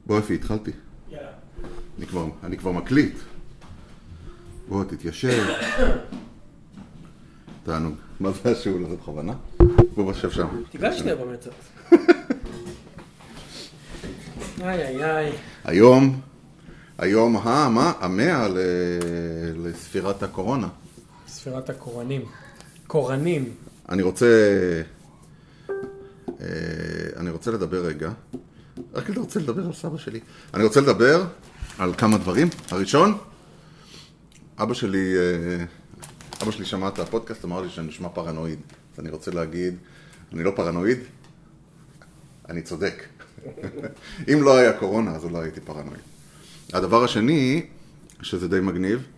בוא אפי, התחלתי. יאללה. אני כבר מקליט. בוא, תתיישב. תענוג. מה זה השיעול הזה בכוונה? בוא בשב שם. תיגש שנייה במצב. איי. היום, המאה לספירת הקורונה. ספירת הקורנים. קורנים. אני רוצה לדבר רגע. רק אני רוצה לדבר על סבא שלי. אני רוצה לדבר על כמה דברים. הראשון, אבא שלי שמע את הפודקאסט, אמר לי שאני נשמע פרנואיד. אז אני רוצה להגיד, אני לא פרנואיד, אני צודק. אם לא היה קורונה, אז אולי הייתי פרנואיד. הדבר השני, שזה די מגניב,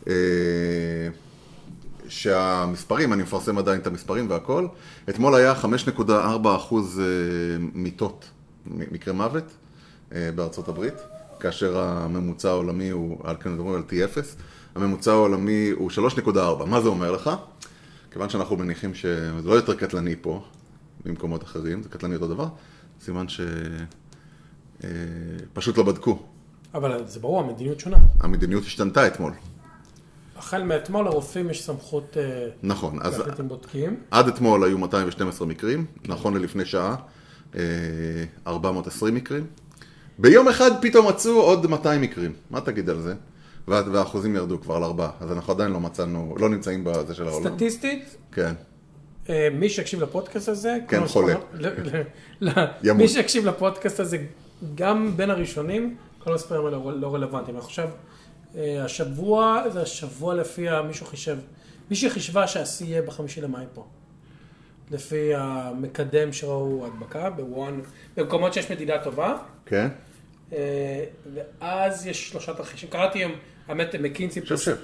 שהמספרים, אני מפרסם עדיין את המספרים והכל, אתמול היה 5.4% מיטות, מקרה מוות בארצות הברית, כאשר הממוצע העולמי הוא, כאן מדברים על T0, הממוצע העולמי הוא 3.4. מה זה אומר לך? כיוון שאנחנו מניחים שזה לא יותר קטלני פה, במקומות אחרים, זה קטלני אותו דבר, סימן שפשוט לא בדקו. אבל זה ברור, המדיניות שונה. המדיניות השתנתה אתמול. החל מאתמול לרופאים יש סמכות נכון, אז להחליט אם בודקים. עד אתמול היו 212 מקרים, נכון ללפני שעה, 420 מקרים. ביום אחד פתאום מצאו עוד 200 מקרים. מה תגיד על זה? והאחוזים ירדו כבר ל4, אז אנחנו עדיין לא נמצאים בזה של העולם. סטטיסטית? כן. מי שיקשיב לפודקאסט הזה, כן, חולה. מי שיקשיב לפודקאסט הזה, גם בין הראשונים, כל הספרים האלה לא רלוונטיים. אני חושב, השבוע, זה השבוע לפי מישהו חישבה שהשיא יהיה ב5 למאי פה. לפי המקדם שראו הדבקה, במקומות שיש מדידה טובה. כן. ואז יש 3 תרחישים. קראתי היום, האמת, מקינזי פלוס. שב.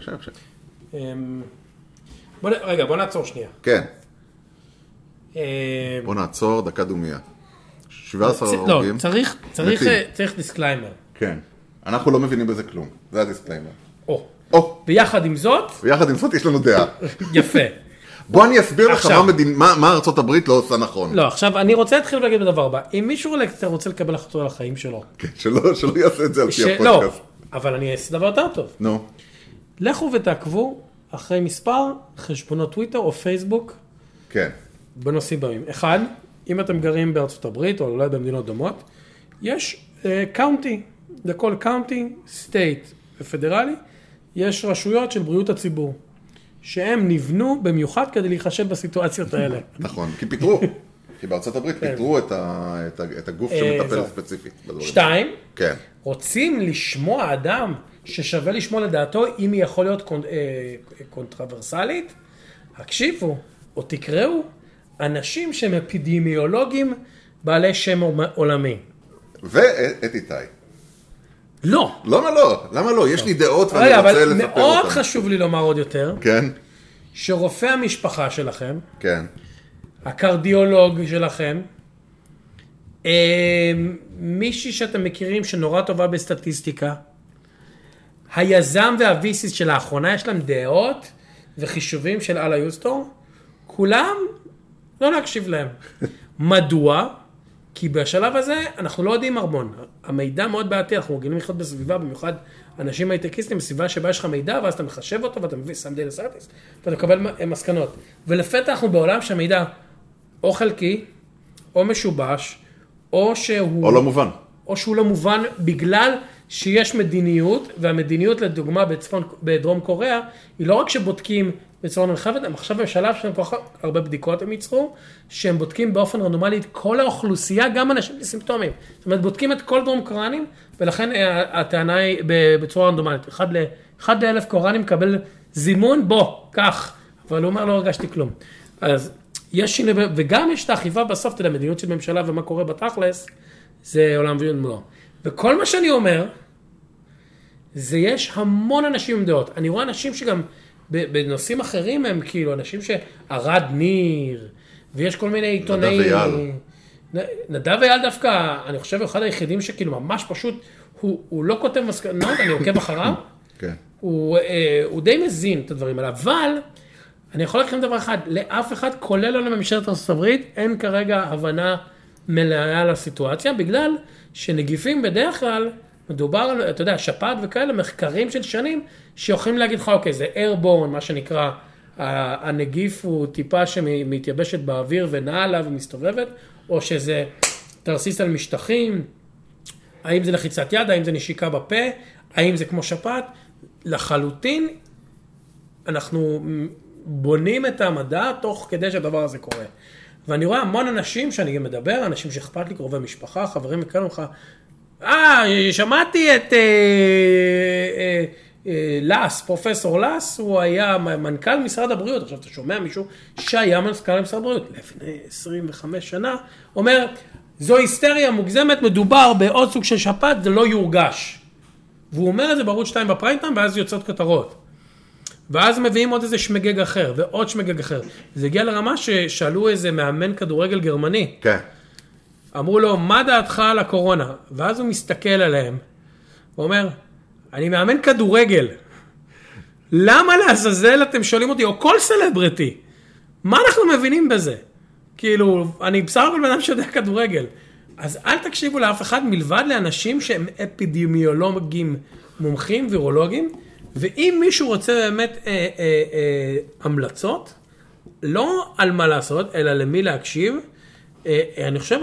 רגע, בוא נעצור שנייה. כן. בוא נעצור, דקה דומיה. 17 הרוגים. לא, צריך דיסקליימר. כן. אנחנו לא מבינים בזה כלום. זה הדיסקליימר. ויחד עם זאת? ויחד עם זאת יש לנו דעה. יפה. בוא אני אסביר לך מה ארצות הברית לא עושה נכון. לא, עכשיו אני רוצה להתחיל להגיד בדבר הבא. אם מישהו רוצה לקבל החלטות על החיים שלו. כן, שלא יעשה את זה על פי הפודקאסט. לא, אבל אני אעשה דבר יותר טוב. נו. לכו ותעקבו אחרי מספר חשבונות טוויטר או פייסבוק. כן. בנושאים באים. אחד, אם אתם גרים בארצות הברית או אולי במדינות דומות, יש קאונטי, לכל קאונטי, סטייט ופדרלי, יש רשויות של בריאות הציבור, שהם נבנו במיוחד כדי להיחשב בסיטואציות האלה. נכון, כי פיתרו. כי בארצות הברית פיתרו את הגוף שמטפל ספציפית. 2, כן. רוצים לשמוע אדם ששווה לשמוע לדעתו, אם היא יכול להיות קונטרוורסלית, הקשיבו או תקראו אנשים שהם אפידמיולוגים בעלי שם עולמי. ואת איתי. לא. למה לא? יש לי דעות ואני רוצה לספר אותן. אבל מאוד חשוב לי לומר עוד יותר. כן. שרופא המשפחה שלכם, כן. הקרדיולוג שלכם, מישהי שאתם מכירים שנורא טובה בסטטיסטיקה, היזם והוויסיס של האחרונה יש להם דעות וחישובים של אללה יוסטור, כולם לא להקשיב להם. מדוע? כי בשלב הזה אנחנו לא יודעים הרמון. המידע מאוד בעייתי, אנחנו רגילים לחיות בסביבה, במיוחד אנשים הייטקיסטים, בסביבה שבה יש לך מידע, ואז אתה מחשב אותו, ואתה מביא סם די לסרטיס, ואתה מקבל מסקנות. ולפתע אנחנו בעולם שהמידע או חלקי, או משובש, או שהוא... או לא מובן. או שהוא לא מובן, בגלל שיש מדיניות, והמדיניות לדוגמה בדרום קוריאה, היא לא רק שבודקים בצורה נרחבת, הם עכשיו בשלב שהם כל כך הרבה בדיקות הם ייצרו, שהם בודקים באופן רנדומלי את כל האוכלוסייה, גם אנשים בסימפטומים. זאת אומרת, בודקים את כל דרום קוריאנים, ולכן הטענה היא בצורה רנדומלית. 1 ל-1,000 קוריאנים מקבל זימון, בוא, כך. אבל הוא אומר, לא הרגשתי כלום. אז יש שינוי, וגם יש את האכיפה בסוף, תדע, מדיניות של ממשלה ומה קורה בתכלס, זה עולם ומלואו. וכל מה שאני אומר, זה יש המון אנשים עם דעות. אני רואה אנשים שגם בנושאים אחרים הם כאילו אנשים שערד ניר, ויש כל מיני עיתונאים. נדב אייל דווקא, אני חושב, אחד היחידים שכאילו ממש פשוט, הוא לא כותב מסקנות, אני עוקב אחריו. כן. הוא די מזין את הדברים האלה, אבל אני יכול להגיד לכם דבר אחד, לאף אחד, כולל לא לממשלת ארצות הברית, אין כרגע הבנה מלאה לסיטואציה, בגלל שנגיפים בדרך כלל, מדובר על, אתה יודע, שפעת וכאלה, מחקרים של שנים, שיכולים להגיד לך, אוקיי, זה airborne, מה שנקרא, הנגיף הוא טיפה שמתייבשת באוויר ונעה עליו ומסתובבת, או שזה תרסיס על משטחים, האם זה לחיצת יד, האם זה נשיקה בפה, האם זה כמו שפעת, לחלוטין, אנחנו בונים את המדע תוך כדי שהדבר הזה קורה. ואני רואה המון אנשים שאני גם מדבר, אנשים שאכפת לי, קרובי משפחה, חברים וכאלה לך, שמעתי את לס, פרופסור לס, הוא היה מנכ"ל משרד הבריאות, עכשיו אתה שומע מישהו שהיה מנכ"ל משרד הבריאות, לפני 25 שנה, אומר, זו היסטריה מוגזמת, מדובר בעוד סוג של שפעת, זה לא יורגש. והוא אומר את זה בערוץ 2 בפריים-טיים, ואז יוצאות כותרות. ואז מביאים עוד איזה שמגג אחר, ועוד שמגג אחר. זה הגיע לרמה ששאלו איזה מאמן כדורגל גרמני. כן. אמרו לו, מה דעתך על הקורונה? ואז הוא מסתכל עליהם, ואומר, אני מאמן כדורגל. למה לעזאזל אתם שואלים אותי, או כל סלבריטי? מה אנחנו מבינים בזה? כאילו, אני בסך הכל בן אדם שיודע כדורגל. אז אל תקשיבו לאף אחד מלבד לאנשים שהם אפידמיולוגים מומחים, וירולוגים, ואם מישהו רוצה באמת המלצות, לא על מה לעשות, אלא למי להקשיב, אני חושב,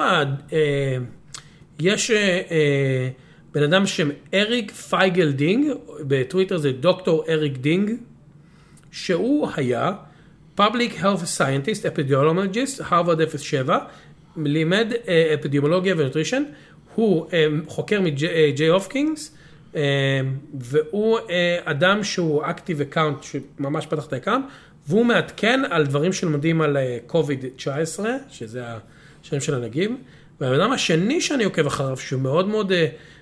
יש בן אדם שם אריק פייגל דינג, בטוויטר זה דוקטור אריק דינג, שהוא היה Public Health Scientist, Epidemiologist, הרווארד 07, לימד אפידמיולוגיה ונוטרישן, הוא חוקר מג'יי הופקינגס, והוא אדם שהוא אקטיב אקאונט, שממש פתח את האקאונט, והוא מעדכן על דברים שלמדים על COVID-19, שזה השם של הנגיב, והאדם השני שאני עוקב אחריו, שהוא מאוד מאוד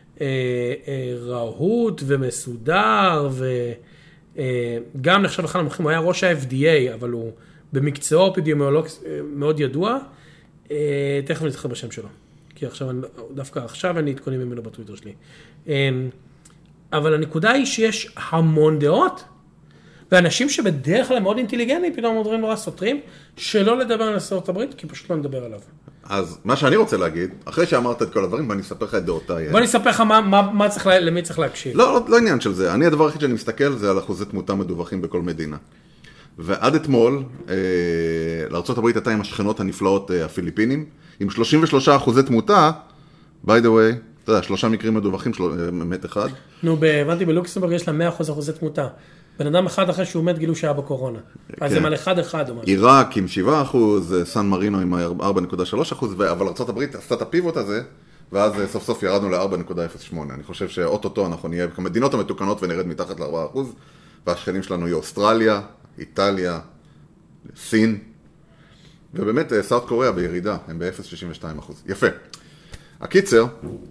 רהוט ומסודר, וגם נחשב אחד המומחים, הוא היה ראש ה-FDA, אבל הוא במקצועו אפידמיולוג מאוד ידוע, תכף אני אתחבר בשם שלו, כי דווקא עכשיו אני אתקונים ממנו בטוויטר שלי. אבל הנקודה היא שיש המון דעות, ואנשים שבדרך כלל מאוד אינטליגנטים, פתאום אומרים נורא סותרים, שלא לדבר על ארצות הברית, כי פשוט לא נדבר עליו. אז מה שאני רוצה להגיד, אחרי שאמרת את כל הדברים, ואני אספר לך את דעותיי. בוא נספר לך למי צריך להקשיב. לא עניין של זה. הדבר הכי שאני מסתכל זה על אחוזי תמותה מדווחים בכל מדינה. ועד אתמול, לארצות הברית הייתה עם השכנות הנפלאות הפיליפינים, עם 33% תמותה, by the way, אתה יודע, 3 מקרים מדווחים, מת אחד. נו, הבנתי, בלוקסמבורג יש לה 100% אחוזי תמותה. בן אדם אחד אחרי שהוא מת גילו שהיה בקורונה. אז זה על 1-1 או משהו. עיראק עם 7%, סן מרינו עם 4.3%, אבל ארצות הברית עשתה את הפיבוט הזה, ואז סוף סוף ירדנו ל-4.08. אני חושב שאוטוטו אנחנו נהיה במדינות המתוקנות ונרד מתחת ל-4%, והשכנים שלנו היא אוסטרליה, איטליה, סין, ובאמת סאוט קוריאה בירידה, הם ב-0.62%. יפה. הקיצר,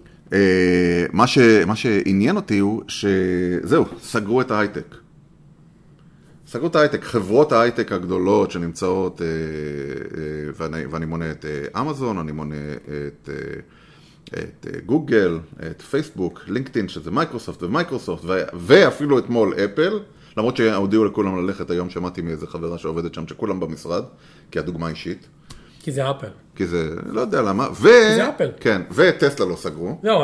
מה שעניין אותי הוא שזהו, סגרו את ההייטק. סגרו את ההייטק, חברות ההייטק הגדולות שנמצאות, ואני מונה את אמזון, אני מונה את גוגל, את פייסבוק, לינקדאין, שזה מייקרוסופט ומייקרוסופט, ואפילו אתמול אפל, למרות שהודיעו לכולם ללכת היום, שמעתי מאיזה חברה שעובדת שם, שכולם במשרד, כי הדוגמה אישית. כי זה אפל. כי זה, לא יודע למה, זה אפל. כן, וטסלה לא סגרו. לא,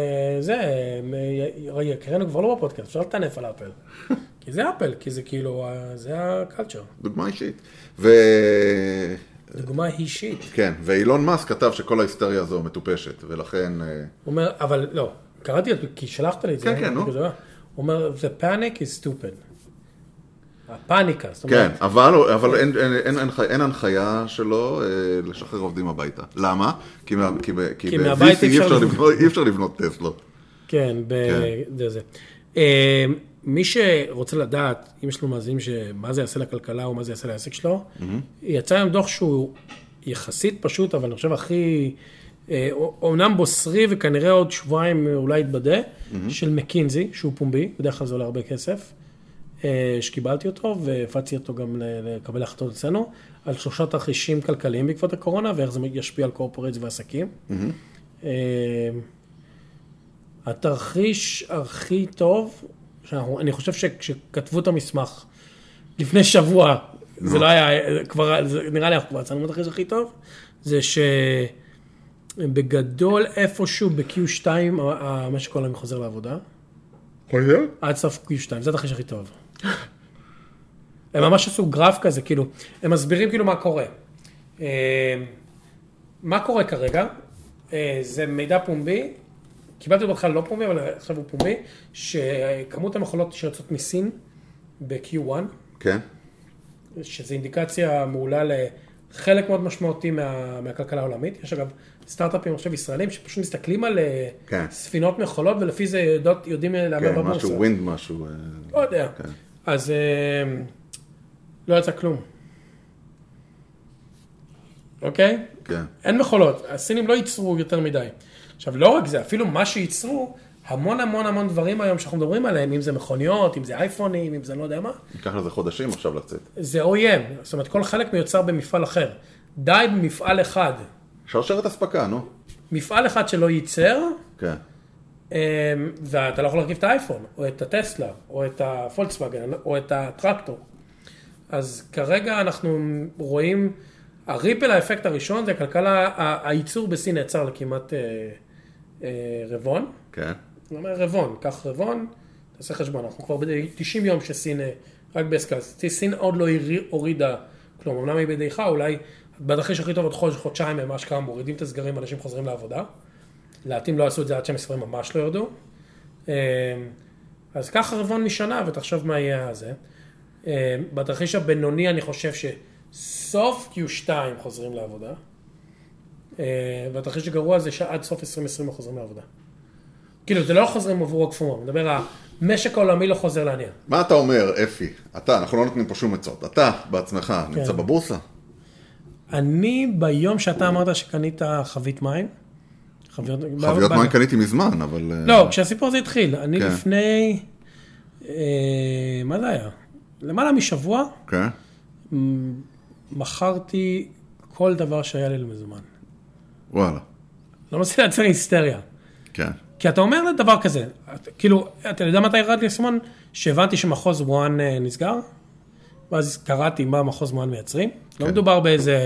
רגע, קראנו כבר לא בפודקאסט, אפשר לטנף על אפל. כי זה אפל, כי זה כאילו, זה הקלצ'ר. דוגמה אישית. דוגמה אישית. כן, ואילון מאסק כתב שכל ההיסטריה הזו מטופשת, ולכן... הוא אומר, אבל לא, קראתי את זה, כי שלחת לי את זה. כן, כן, נו. הוא אומר, the panic is stupid. הפאניקה. כן, אבל אין הנחיה שלו לשחרר עובדים הביתה. למה? כי ב-VC אי אפשר לבנות טסלות. כן, זה. מי שרוצה לדעת, אם יש לו מאזינים מה זה יעשה לכלכלה או מה זה יעשה לעסק שלו, יצא היום דוח שהוא יחסית פשוט, אבל אני חושב הכי, אומנם בוסרי וכנראה עוד שבועיים אולי יתבדה, של מקינזי, שהוא פומבי, בדרך כלל זה עולה הרבה כסף, שקיבלתי אותו והפצתי אותו גם לקבל החלטות אצלנו, על 3 תרחישים כלכליים בעקבות הקורונה, ואיך זה ישפיע על קורפורטס ועסקים. התרחיש הכי טוב, אני חושב שכתבו את המסמך לפני שבוע, זה לא היה, נראה לי אנחנו כבר יצאנו מהתרחיש הכי טוב, זה בגדול איפשהו ב-Q2, המשק העולמי חוזר לעבודה. חוזר? עד סוף Q2, זה התרחיש הכי טוב. הם ממש עשו גרף כזה, כאילו, הם מסבירים כאילו מה קורה. מה קורה כרגע? זה מידע פומבי, קיבלתי אותו בכלל לא פומבי, אבל עכשיו הוא פומבי, שכמות המכולות שיוצאות מסין ב-Q1, כן. שזו אינדיקציה מעולה לחלק מאוד משמעותי מהכלכלה העולמית. יש אגב סטארט-אפים עכשיו ישראלים שפשוט מסתכלים על ספינות מכולות, ולפי זה יודעים להמר בבורסה. משהו ווינד, משהו... לא יודע. אז לא יצא כלום. אוקיי? כן. אין מכולות. הסינים לא ייצרו יותר מדי. עכשיו, לא רק זה, אפילו מה שייצרו, המון המון המון דברים היום שאנחנו מדברים עליהם, אם זה מכוניות, אם זה אייפונים, אם זה לא יודע מה. ייקח לזה חודשים עכשיו לצאת. זה OEM, זאת אומרת, כל חלק מיוצר במפעל אחר. די במפעל אחד. שרשרת אספקה, נו. מפעל אחד שלא ייצר, כן. ואתה לא יכול להרכיב את האייפון, או את הטסלה, או את הפולקסווגן, או את הטרקטור. אז כרגע אנחנו רואים, הריפל האפקט הראשון, זה הכלכלה, הייצור בסין נעצר לכמעט רבעון. כן. זאת אומרת, רבעון, קח רבעון, תעשה חשבון, אנחנו כבר ב-90 יום שסין, רק בהסקלס, סין עוד לא הורידה כלום, אמנם היא בדעיכה, אולי בתרחיש הכי טוב עוד חודשיים הם אשכרה מורידים את הסגרים, אנשים חוזרים לעבודה. לעתים לא עשו את זה עד שהמספרים ממש לא ירדו. אז ככה רבעון משנה ותחשוב מה יהיה הזה. בתרחיש הבינוני אני חושב שסוף Q2 חוזרים לעבודה. והתרחיש הגרוע זה שעד סוף 2020 חוזרים לעבודה. כאילו זה לא חוזרים עבור הקפומה, מדבר המשק העולמי לא חוזר לעניין. מה אתה אומר, אפי? אנחנו לא נותנים פה שום עצות. אתה בעצמך נמצא בבורסה? אני ביום שאתה אמרת שקנית חבית מים, חביות מים קניתי מזמן, אבל... לא, כשהסיפור הזה התחיל, אני לפני, מה זה היה? למעלה משבוע, מכרתי כל דבר שהיה לי למזומן. וואלה. לא מנסה לייצר היסטריה. כן. כי אתה אומר לדבר כזה, כאילו, אתה יודע מתי ירד לי אסימון? שהבנתי שמחוז מואן נסגר, ואז קראתי מה מחוז מואן מייצרים. לא מדובר באיזה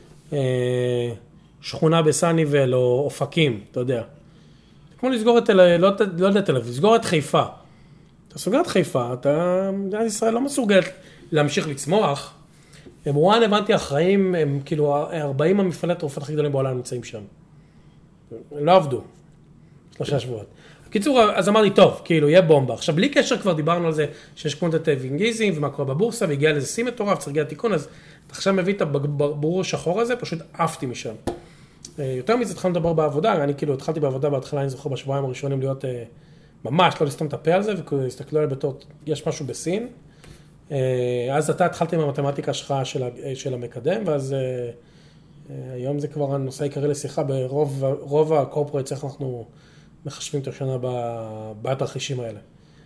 שכונה בסניבל או אופקים, אתה יודע. כמו לסגור את, לא יודע תל אביב, לסגור את חיפה. אתה סוגר את חיפה, מדינת ישראל לא מסוגלת להמשיך לצמוח. מואן הבנתי אחראים, הם כאילו 40 המפעלי תרופות הכי גדולים בעולם נמצאים שם. הם לא עבדו. 3 שבועות. בקיצור, אז אמרתי, טוב, כאילו, יהיה בומבה. עכשיו, בלי קשר כבר דיברנו על זה שיש קוונטטיב גיזים ומה קורה בבורסה, והגיע לזה סי מטורף, צריך להגיע תיקון, אז אתה עכשיו מביא את הברור השחור הזה, פשוט עפתי משם. יותר מזה, התחלנו לדבר בעבודה, אני כאילו התחלתי בעבודה בהתחלה, אני זוכר בשבועיים הראשונים להיות ממש, לא לסתום את הפה על זה, והסתכלו עליי בתור, יש משהו בסין. אז אתה התחלתי עם המתמטיקה שלך של המקדם, ואז היום זה כבר הנושא העיקרי לשיחה, ברוב הקורפורייטס, איך אנחנו מחשבים את השנה בתרחישים האלה.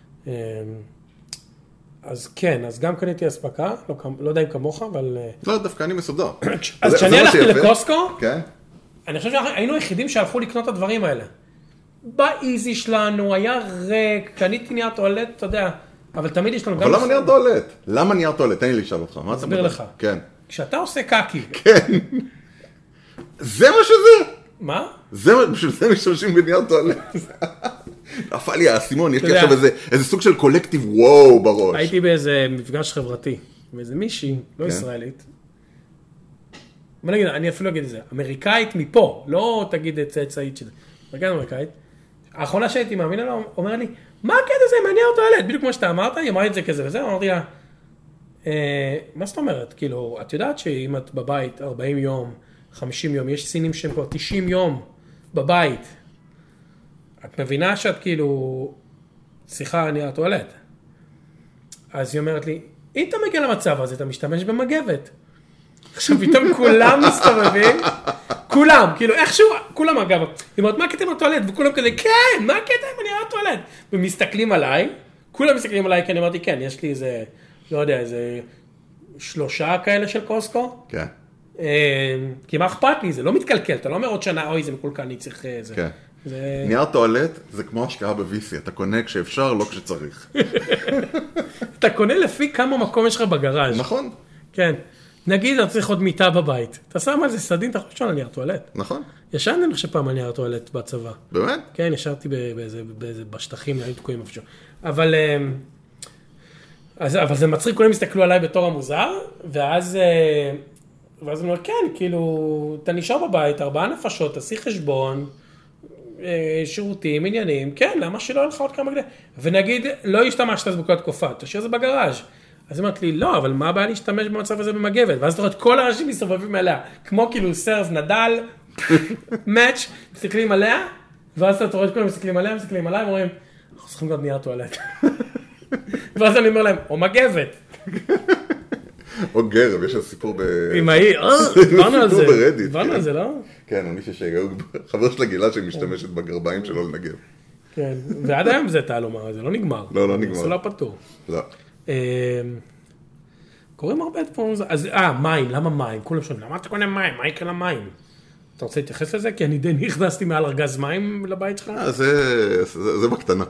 אז כן, אז גם קניתי אספקה, לא יודע אם כמוך, אבל... לא, דווקא אני מסודר. אז כשאני הלכתי לקוסקו, כן. אני חושב שהיינו היחידים שהלכו לקנות את הדברים האלה. באיזי שלנו, היה ריק, קניתי נייר טואלט, אתה יודע, אבל תמיד יש לנו גם... אבל למה נייר טואלט? למה נייר טואלט? תן לי לשאול אותך. מה אתה אסביר לך. כן. כשאתה עושה קקי... כן. זה מה שזה? מה? בשביל זה משתמשים בנייר טואלט. נפל לי האסימון, יש לי עכשיו איזה סוג של קולקטיב וואו בראש. הייתי באיזה מפגש חברתי, באיזה מישהי, לא ישראלית. מה נגיד, אני אפילו אגיד את זה, אמריקאית מפה, לא תגיד את צאצאית שלי, אמריקאית. האחרונה שהייתי מאמינה לה, אומר לי, מה הקטע הזה עם הנייר טואלט? בדיוק כמו שאתה אמרת, היא אמרה את זה כזה וזה, אמרתי לה, מה זאת אומרת? כאילו, את יודעת שאם את בבית 40 יום, 50 יום, יש סינים שהם כבר 90 יום בבית. את מבינה שאת כאילו שיחה נייר טואלט. אז היא אומרת לי, אם אתה מגיע למצב הזה, אתה משתמש במגבת. עכשיו פתאום כולם מסתובבים, כולם, כאילו איכשהו, כולם אגב, היא אומרת, מה הקטע עם הטואלט? וכולם כזה, כן, מה הקטע עם הנייר טואלט? ומסתכלים עליי, כולם מסתכלים עליי, כי אני אמרתי, כן, יש לי איזה, לא יודע, איזה 3 כאלה של קוסקו. כן. כי מה אכפת לי? זה לא מתקלקל, אתה לא אומר עוד שנה, אוי, זה מקולקל, אני צריך זה. כן. נייר טואלט זה כמו השקעה ב-VC, אתה קונה כשאפשר, לא כשצריך. אתה קונה לפי כמה מקום יש לך בגראז'. נכון. כן. נגיד, אתה צריך עוד מיטה בבית. אתה שם על זה סדין, אתה חושב על נייר טואלט. נכון. ישנתי אני חושב פעם על נייר טואלט בצבא. באמת? כן, ישבתי בשטחים, היו תקועים איפשהו. אבל זה מצחיק, כולם הסתכלו עליי בתור המוזר, ואז אני אומר, כן, כאילו, אתה נשאר בבית, 4 נפשות, תעשי חשבון, שירותים, עניינים, כן, למה שלא לך עוד כמה גדול? ונגיד, לא השתמשת אז בכל התקופה, תשאיר זה בגראז'. אז אמרת לי, לא, אבל מה הבעיה להשתמש במצב הזה במגבת? ואז אתה רואה את כל האנשים מסתובבים עליה, כמו כאילו סרף, נדל, מאץ', מסתכלים עליה, ואז אתה רואה את כולם מסתכלים עליה, מסתכלים עליה, ואומרים, אנחנו צריכים גם נייר טואלט. ואז אני אומר להם, או מגבת. או גרב, יש סיפור עם ההיא, דברנו על זה. דברנו על זה, לא? כן, אני חבר שלה גילה שהיא משתמשת בגרביים שלו לנגב. כן, ועד היום זה תעלומה, זה לא נגמר. לא נגמר. זה לא פתור. לא. קוראים הרבה דברים, אז מים, למה מים? כולם שואלים, למה אתה קונה מים? מה יקרה למים? אתה רוצה להתייחס לזה? כי אני די נכנסתי מעל ארגז מים לבית שלך. זה בקטנה.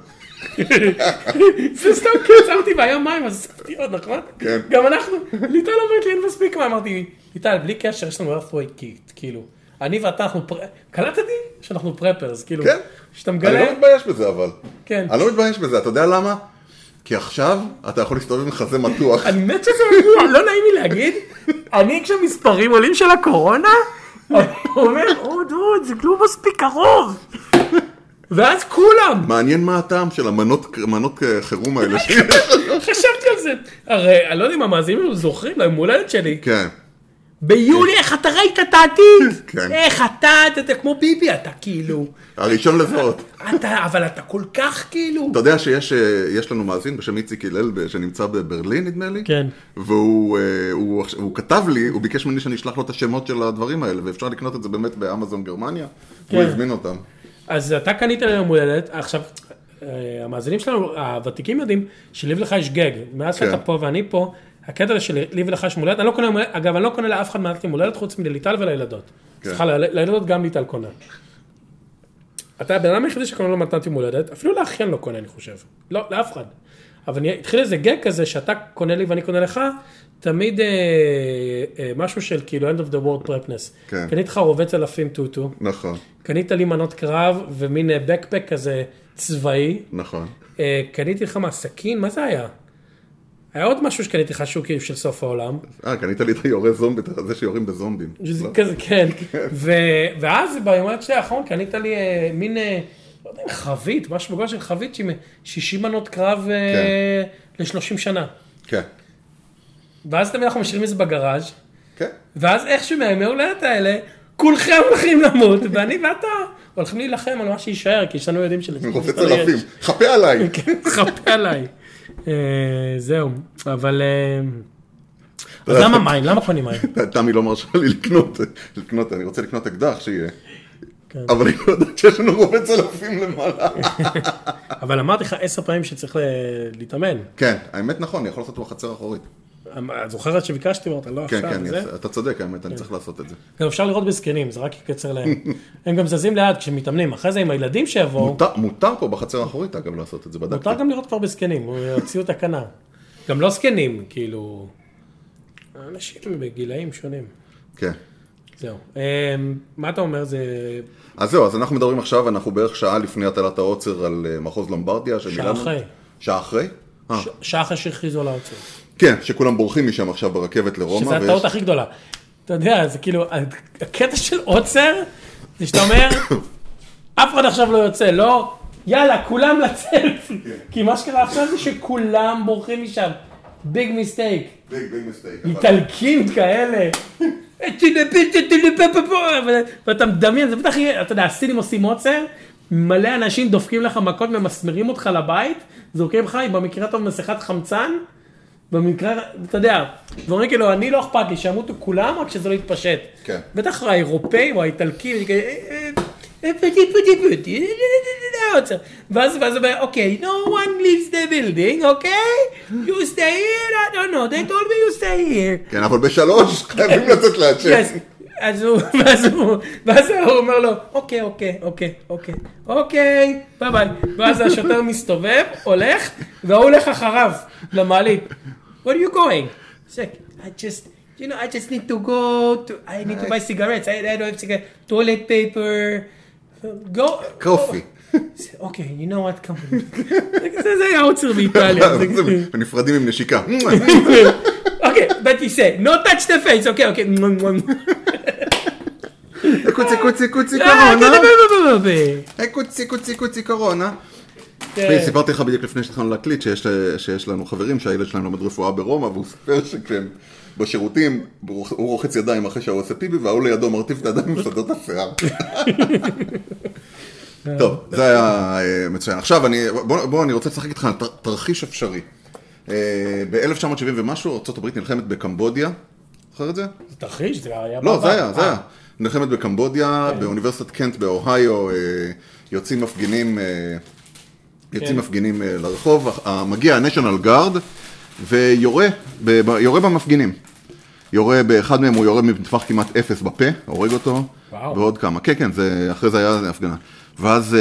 זה סתם קצרתי והיה מים, אז ספתי עוד, נכון? כן. גם אנחנו, ליטל אומרת לי, אין מספיק מה, אמרתי, ליטל, בלי קשר, יש לנו earthquake kit, כאילו. אני ואתה, קלטתי שאנחנו פרפרס, כאילו. כן. שאתה מגלה. אני לא מתבייש בזה, אבל. כן. אני לא מתבייש בזה, אתה יודע למה? כי עכשיו אתה יכול להסתובב עם חזה מתוח. אני מת שזה לא נעים לי להגיד, אני כשמספרים עולים של הקורונה, אני אומר, דוד, זה לא מספיק קרוב. ואז כולם. מעניין מה הטעם של המנות חירום האלה. חשבתי על זה. הרי, אני לא יודע אם המאזינים זוכרים, ליום הולדת שלי. כן. ביולי, איך אתה ראית את העתיד? כן. איך אתה כמו ביבי, אתה כאילו. הראשון לזהות. אבל אתה כל כך כאילו. אתה יודע שיש לנו מאזין בשם איציק הלל שנמצא בברלין, נדמה לי? כן. והוא כתב לי, הוא ביקש ממני שאני אשלח לו את השמות של הדברים האלה, ואפשר לקנות את זה באמת באמזון גרמניה. הוא הזמין אותם. אז אתה קנית ליום הולדת, עכשיו, המאזינים שלנו, הוותיקים יודעים שלי ולך יש גג. מאז שאתה פה ואני פה, הקטע שלי ולך יש מולדת, אגב, אני לא קונה לאף אחד מהלכתי מולדת, חוץ מליטל ולילדות. סליחה, לילדות גם ליטל קונה. אתה הבן אדם היחידי שקונה לו מתנתי מולדת, אפילו לאחיין לא קונה, אני חושב. לא, לאף אחד. אבל התחיל איזה גג כזה, שאתה קונה לי ואני קונה לך, תמיד משהו של כאילו end of the world prepness. קנית לך רובץ אלפים טוטו. נכון. קנית לי מנות קרב ומין בקפק כזה צבאי. נכון. קניתי לך מהסכין, מה זה היה? היה עוד משהו שקניתי לך שהוא כאילו של סוף העולם. קנית לי את היורה זומבי, זה שיורים בזומבים. כזה, כן. ואז ביום הולדת שלי האחרון קנית לי מין, לא יודע, חבית, משהו בגלל של חבית שהיא 60 מנות קרב ל-30 שנה. כן. ואז תמיד אנחנו משאירים את זה בגראז'. כן. ואז איכשהו מהימי הולדת האלה, כולכם הולכים למות, ואני ואתה הולכים להילחם על מה שישאר, כי יש לנו יודעים של... רופץ אלפים, חפה עליי. חפה עליי. זהו, אבל... אז למה מים? למה קונים מים? תמי לא מרשה לי לקנות, אני רוצה לקנות אקדח שיהיה. אבל אני לא יודעת שיש לנו רובץ אלפים למעלה. אבל אמרתי לך 10 פעמים שצריך להתאמן. כן, האמת נכון, אני יכול לעשות בחצר אחורית. את זוכרת שביקשתי, ואתה לא עכשיו, כן, אתה צודק, האמת, אני צריך לעשות את זה. גם אפשר לראות בזקנים, זה רק יקצר להם. הם גם זזים לאט כשמתאמנים, אחרי זה עם הילדים שיבואו. מותר פה בחצר האחורית, אגב, לעשות את זה, בדקתי. מותר גם לראות כבר בזקנים, הוציאו תקנה. גם לא זקנים, כאילו, אנשים בגילאים שונים. כן. זהו. מה אתה אומר? אז זהו, אז אנחנו מדברים עכשיו, אנחנו בערך שעה לפני הטלת העוצר על מחוז לומברדיה. שעה אחרי. שעה אחרי? שעה אחרי שהכריזו על העוצר. כן, שכולם בורחים משם עכשיו ברכבת לרומא. שזה הטעות הכי גדולה. אתה יודע, זה כאילו, הקטע של עוצר, זה שאתה אומר, אף אחד עכשיו לא יוצא, לא, יאללה, כולם לצאת. כי מה שקרה עכשיו זה שכולם בורחים משם. ביג מיסטייק. ביג מיסטייק. איטלקים כאלה. ואתה מדמיין, זה בטח יהיה, אתה יודע, הסינים עושים עוצר, מלא אנשים דופקים לך מכות, ממסמרים אותך לבית, זורקים לך, במקרה טוב מסכת חמצן, במקרה, אתה יודע, ואומרים כאילו, אני לא אכפת לי, שימותו כולם, רק שזה לא יתפשט. כן. בטח האירופאים או האיטלקים, ואז הוא אומר, אוקיי, no one leaves the building, אוקיי? You stay here, I don't know, they told me you stay here. כן, אבל בשלוש חייבים לצאת לעצ'ה. ואז הוא אומר לו, אוקיי, ביי ביי. ואז השוטר מסתובב, הולך, והוא הולך אחריו למעלית. Where are you going? He's like, I just you know, I just need to go to, I need to buy cigarettes, I don't have cigarettes, toilet paper, go. קופי. Okay, you know what, come on. זה היה עוצר באיטליה. ונפרדים עם נשיקה. Okay, but you say, no touch the face, okay. קוצי קורונה. קוצי קורונה. סיפרתי לך בדיוק לפני שהתחלנו להקליט שיש לנו חברים שהילד שלהם לומד רפואה ברומא, והוא סיפר שכשהם בשירותים הוא רוחץ ידיים אחרי שהוא עושה פיבי, והוא לידו מרטיף את הידיים ומסדר את השיער. טוב, זה היה מצוין. עכשיו אני רוצה לשחק איתך על תרחיש אפשרי. ב-1970 ומשהו ארצות הברית נלחמת בקמבודיה. זוכר את זה? זה תרחיש? זה היה... לא, זה היה. נלחמת בקמבודיה, באוניברסיטת קנט באוהיו, יוצאים מפגינים לרחוב, מגיע ה-National Guard ויורה במפגינים. יורה באחד מהם, הוא יורה מטווח כמעט 0 בפה, הורג אותו, ועוד כמה. כן, אחרי זה היה הפגנה. ואז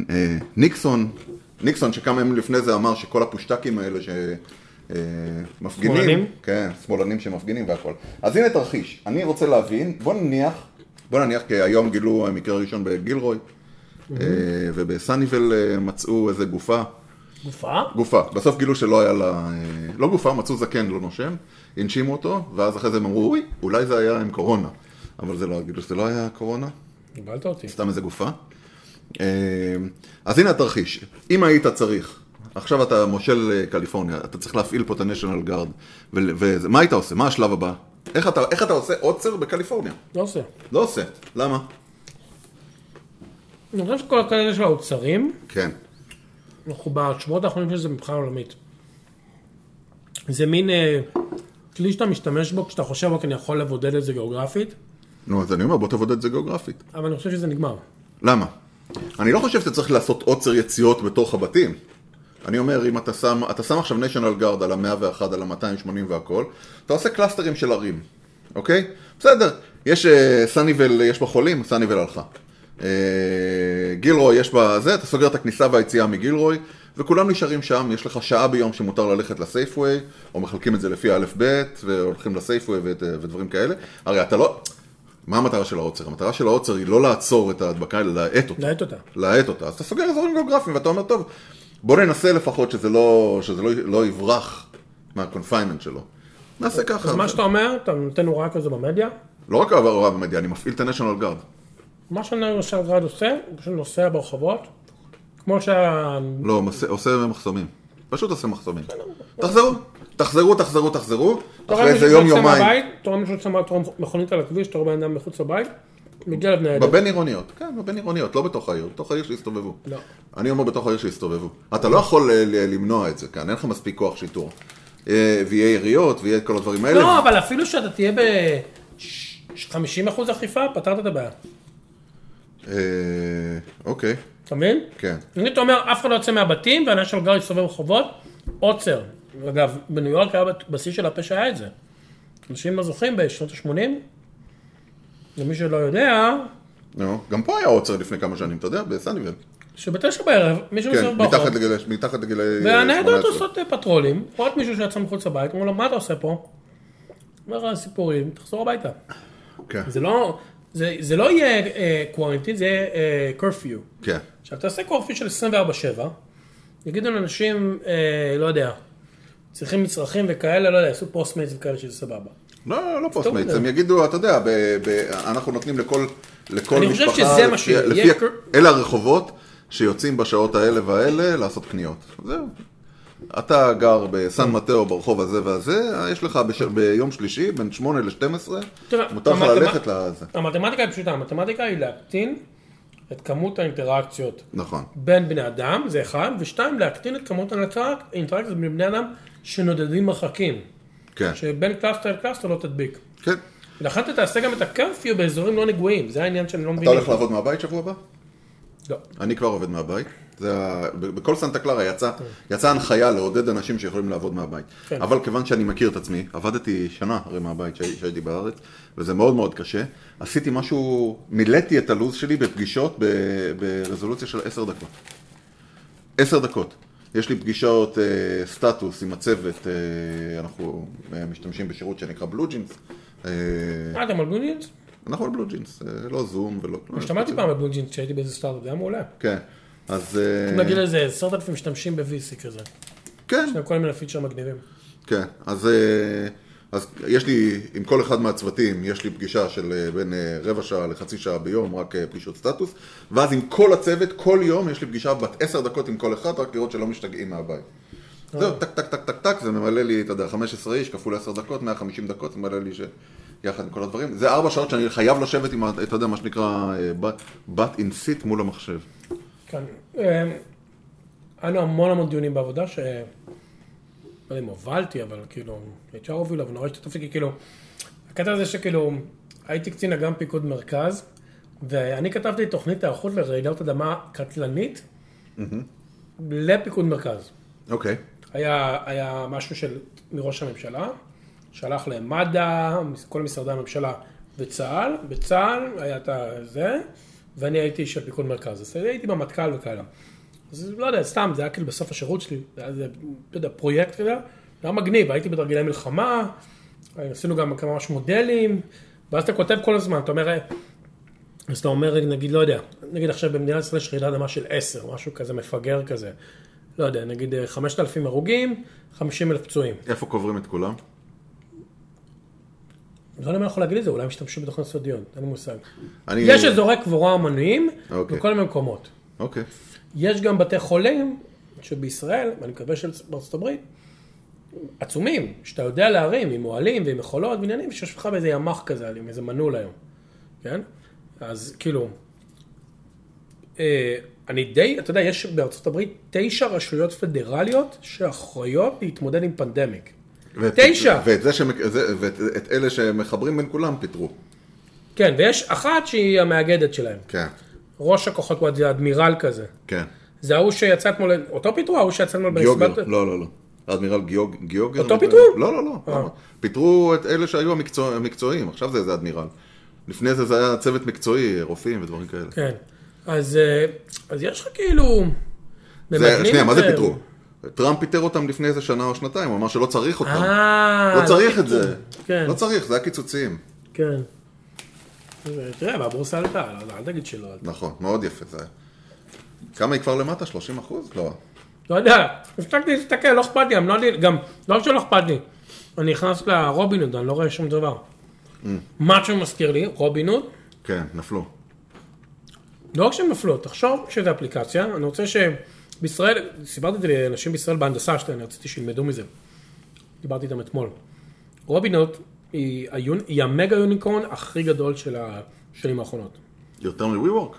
ניקסון שכמה ימים לפני זה אמר שכל הפושטקים האלה שמפגינים, כן, שמאלנים שמפגינים והכל. אז הנה תרחיש, אני רוצה להבין, בוא נניח כי היום גילו המקרה הראשון בגילרוי, ובסניבל מצאו איזה גופה. גופה. בסוף גילו שלא היה לה, לא גופה, מצאו זקן, לא נושם, הנשימו אותו, ואז אחרי זה הם אמרו, אולי זה היה עם קורונה. אבל זה לא, גילו שזה לא היה קורונה. קיבלת אותי. סתם איזה גופה. אז הנה התרחיש, אם היית צריך, עכשיו אתה מושל קליפורניה, אתה צריך להפעיל פה את ה-National Guard, ומה היית עושה? מה השלב הבא? איך אתה עושה עוצר בקליפורניה? לא עושה. למה? אני חושב שכל הכאלה של האוצרים, כן. אנחנו בשבועות האחרונים שזה מבחינה עולמית. זה מין כלי שאתה משתמש בו כשאתה חושב, אוקיי, אני יכול לבודד את זה גיאוגרפית. נו, אז אני אומר, בוא תבודד את זה גיאוגרפית. אבל אני חושב שזה נגמר. למה? אני לא חושב שאתה צריך לעשות עוצר יציאות בתוך הבתים. אני אומר, אם אתה שם עכשיו National Guard על ה-101, על ה-280 והכל, אתה עושה קלאסטרים של ערים, אוקיי? בסדר, יש סניבל, יש בה חולים, סניבל הלכה. גילרוי, יש בה זה, אתה סוגר את הכניסה והיציאה מגילרוי, וכולם נשארים שם, יש לך שעה ביום שמותר ללכת לסייפווי, או מחלקים את זה לפי א' ב', והולכים לסייפווי ודברים כאלה. הרי אתה לא... מה המטרה של העוצר? המטרה של העוצר היא לא לעצור את ההדבקה, אלא להאט אותה. אז אתה סוגר אזורים גיאוגרפיים, ואתה אומר, טוב, בוא ננסה לפחות שזה לא יברח מהקונפיימנט שלו. נעשה ככה. אז מה שאתה אומר, אתה נותן הוראה כזה במדיה? לא רק הוראה במדיה, אני מפעיל את ה-National Guard. מה שה-National Guard עושה, הוא פשוט נוסע ברחובות, כמו לא, עושה מחסומים. פשוט עושה מחסומים. תחזרו. אחרי איזה יום-יומיים. אתה רואה מישהו יוצא מכונית על הכביש, אתה רואה בן אדם מחוץ לבית, מגיע לבני עדות. בבין עירוניות, כן, בבין עירוניות, לא בתוך העיר, בתוך העיר שיסתובבו. לא. אני אומר בתוך העיר שיסתובבו. אתה לא יכול למנוע את זה כאן, אין לך מספיק כוח שיטור. ויהיה יריות, ויהיה כל הדברים האלה. לא, אבל אפילו שאתה תהיה ב-50% אכיפה, פתרת את הבעיה. אוקיי. אתה מבין? כן. אם אתה אומר, אף אחד לא יוצא מהבתים, והNational Guard יסתובב ברחובות, עוצר. אגב, בניו יורק היה בשיא של הפשע היה את זה. אנשים לא זוכרים בשנות ה-80, למי שלא יודע... גם פה היה עוצר לפני כמה שנים, אתה יודע, בסניבל. שבתשע בערב, מישהו מסתובב ברחוב. מתחת לגילי... והניידות עושות פטרולים, עוד מישהו שיצא מחוץ לבית, אומר לו, מה אתה עושה פה? אומר סיפורים, תחזור הביתה. כן. זה לא יהיה קוורנטין, זה יהיה קורפיו. כן. עכשיו, תעשה קורפיו של 24/7, יגידו לאנשים, לא יודע, צריכים מצרכים וכאלה, לא יודע, יעשו פוסט-מייטס וכאלה שזה סבבה. לא פוסט-מייטס, הם יגידו, אתה יודע, אנחנו נותנים לכל משפחה, אני חושב שזה מה שיהיה. אלה הרחובות שיוצאים בשעות האלה והאלה לעשות קניות. זהו. אתה גר בסן מטאו ברחוב הזה והזה, יש לך ביום שלישי, בין 8 ל-12, מותר לך ללכת לזה. המתמטיקה היא פשוטה, המתמטיקה היא להקטין את כמות האינטראקציות בין בני אדם, זה אחד, ושתיים, להקטין את כמות האינטראקציות בין בני אדם שנודדים מרחקים. כן. שבין קלאסטר לקלאסטר לא תדביק. כן. ולכן אתה תעשה גם את הקרפיו באזורים לא נגועים, זה העניין שאני לא מבין. אתה הולך לעבוד מהבית שבוע הבא? לא. אני כבר עובד מהבית. בכל סנטה קלרה יצאה הנחיה לעודד אנשים שיכולים לעבוד מהבית. אבל כיוון שאני מכיר את עצמי, עבדתי שנה הרי מהבית שהייתי בארץ, וזה מאוד מאוד קשה. עשיתי משהו, מילאתי את הלוז שלי בפגישות ברזולוציה של 10 דקות. 10 דקות. יש לי פגישות סטטוס עם הצוות, אנחנו משתמשים בשירות שנקרא בלו ג'ינס, אתם על בלו ג'ינס? אנחנו על בלו ג'ינס, לא זום ולא... השתמשתי פעם על בלו ג'ינס כשהייתי באיזה סטארט-אפ, זה היה מעולה. כן, אז... נגיד לזה 10,000 משתמשים ב-VC כזה. כן. יש להם כל מיני פיצ'ר מגניבים. כן, אז יש לי, עם כל אחד מהצוותים, יש לי פגישה של בין רבע שעה לחצי שעה ביום, רק פגישות סטטוס, ואז עם כל הצוות, כל יום יש לי פגישה בת 10 דקות עם כל אחד, רק לראות שלא משתגעים מהבית. זהו, טק, טק, טק, טק, טק, זה ממלא לי, אתה יודע, 15 איש, כפול 10 דקות, 150 דקות, זה ממלא לי יחד עם כל הדברים. זה 4 שעות שאני חייב לשבת עם, אתה יודע, מה שנקרא, בת אינסיט מול המחשב. כן. היינו המון דיונים בעבודה ש... לא יודע אם הובלתי, אבל כאילו, HR הובילה, ונורא השתתפתי, כי כאילו, הקטע הזה שכאילו, הייתי קצין אג"ם פיקוד מרכז, ואני כתבתי תוכנית היערכות לרעידת אדמה קטלנית, לפיקוד מרכז. אוקיי. היה משהו מראש הממשלה, שלח למד"א, כל משרדי הממשלה וצה"ל, בצה"ל היה את זה, ואני הייתי של פיקוד מרכז, אז הייתי במטכ"ל וכאלה. אז לא יודע, סתם, זה היה כאילו בסוף השירות שלי, זה היה, לא יודע, פרויקט כזה, זה היה מגניב, הייתי בתרגילי מלחמה, עשינו גם כמה ממש מודלים, ואז אתה כותב כל הזמן, אז אתה אומר, נגיד, לא יודע, נגיד עכשיו במדינת ישראל יש רעידת אדמה של 10, משהו כזה מפגר כזה, לא יודע, נגיד 5,000 הרוגים, 50,000 פצועים. איפה קוברים את כולם? לא יודע מה יכול להגיד את זה, אולי משתמשו בתוכנית סודיות, אין לי מושג. יש אזורי קבורה אמניים, בכל מיני מקומות. אוקיי. יש גם בתי חולים שבישראל, ואני מקווה שבארצות הברית, עצומים, שאתה יודע להרים עם מועלים ועם יכולות ועניינים, שיש לך באיזה ימח כזה, עם איזה מנעול היום. כן? אז כאילו, אני די, אתה יודע, יש בארצות הברית 9 רשויות פדרליות שאחראיות להתמודד עם פנדמיק. 9! ואת אלה שמחברים בין כולם פיתרו. כן, ויש אחת שהיא המאגדת שלהם. כן. ראש הכוחות, זה אדמירל כזה. כן. זה ההוא שיצא אתמול, אותו פיתרו, ההוא שיצא אתמול גיוגר, לא. אדמירל גיוגר. אותו פיתרו? לא. פיתרו את אלה שהיו המקצועיים, עכשיו זה אדמירל. לפני זה היה צוות מקצועי, רופאים ודברים כאלה. כן. אז יש לך כאילו... שנייה, מה זה פיתרו? טראמפ פיתר אותם לפני איזה שנה או שנתיים, הוא אמר שלא צריך אותם. לא צריך את זה. לא צריך, זה היה קיצוצים. כן. תראה, והבורסה עלתה, אל תגיד שלא עלתה. נכון, מאוד יפה זה היה. כמה היא כבר למטה? 30%? לא. לא יודע, הפסקתי להסתכל, לא אכפת לי, גם לא שלא אכפת לי. אני נכנס לרובינוד, אני לא רואה שום דבר. מה שמזכיר לי, רובינוד. כן, נפלו. לא רק שהם נפלו, תחשוב שזה אפליקציה, אני רוצה שבישראל, סיפרתי את זה לאנשים בישראל בהנדסה שלי, אני רציתי שילמדו מזה. דיברתי איתם אתמול. רובינוד היא המגה יוניקורן הכי גדול של השנים האחרונות. יותר מ-WeWork?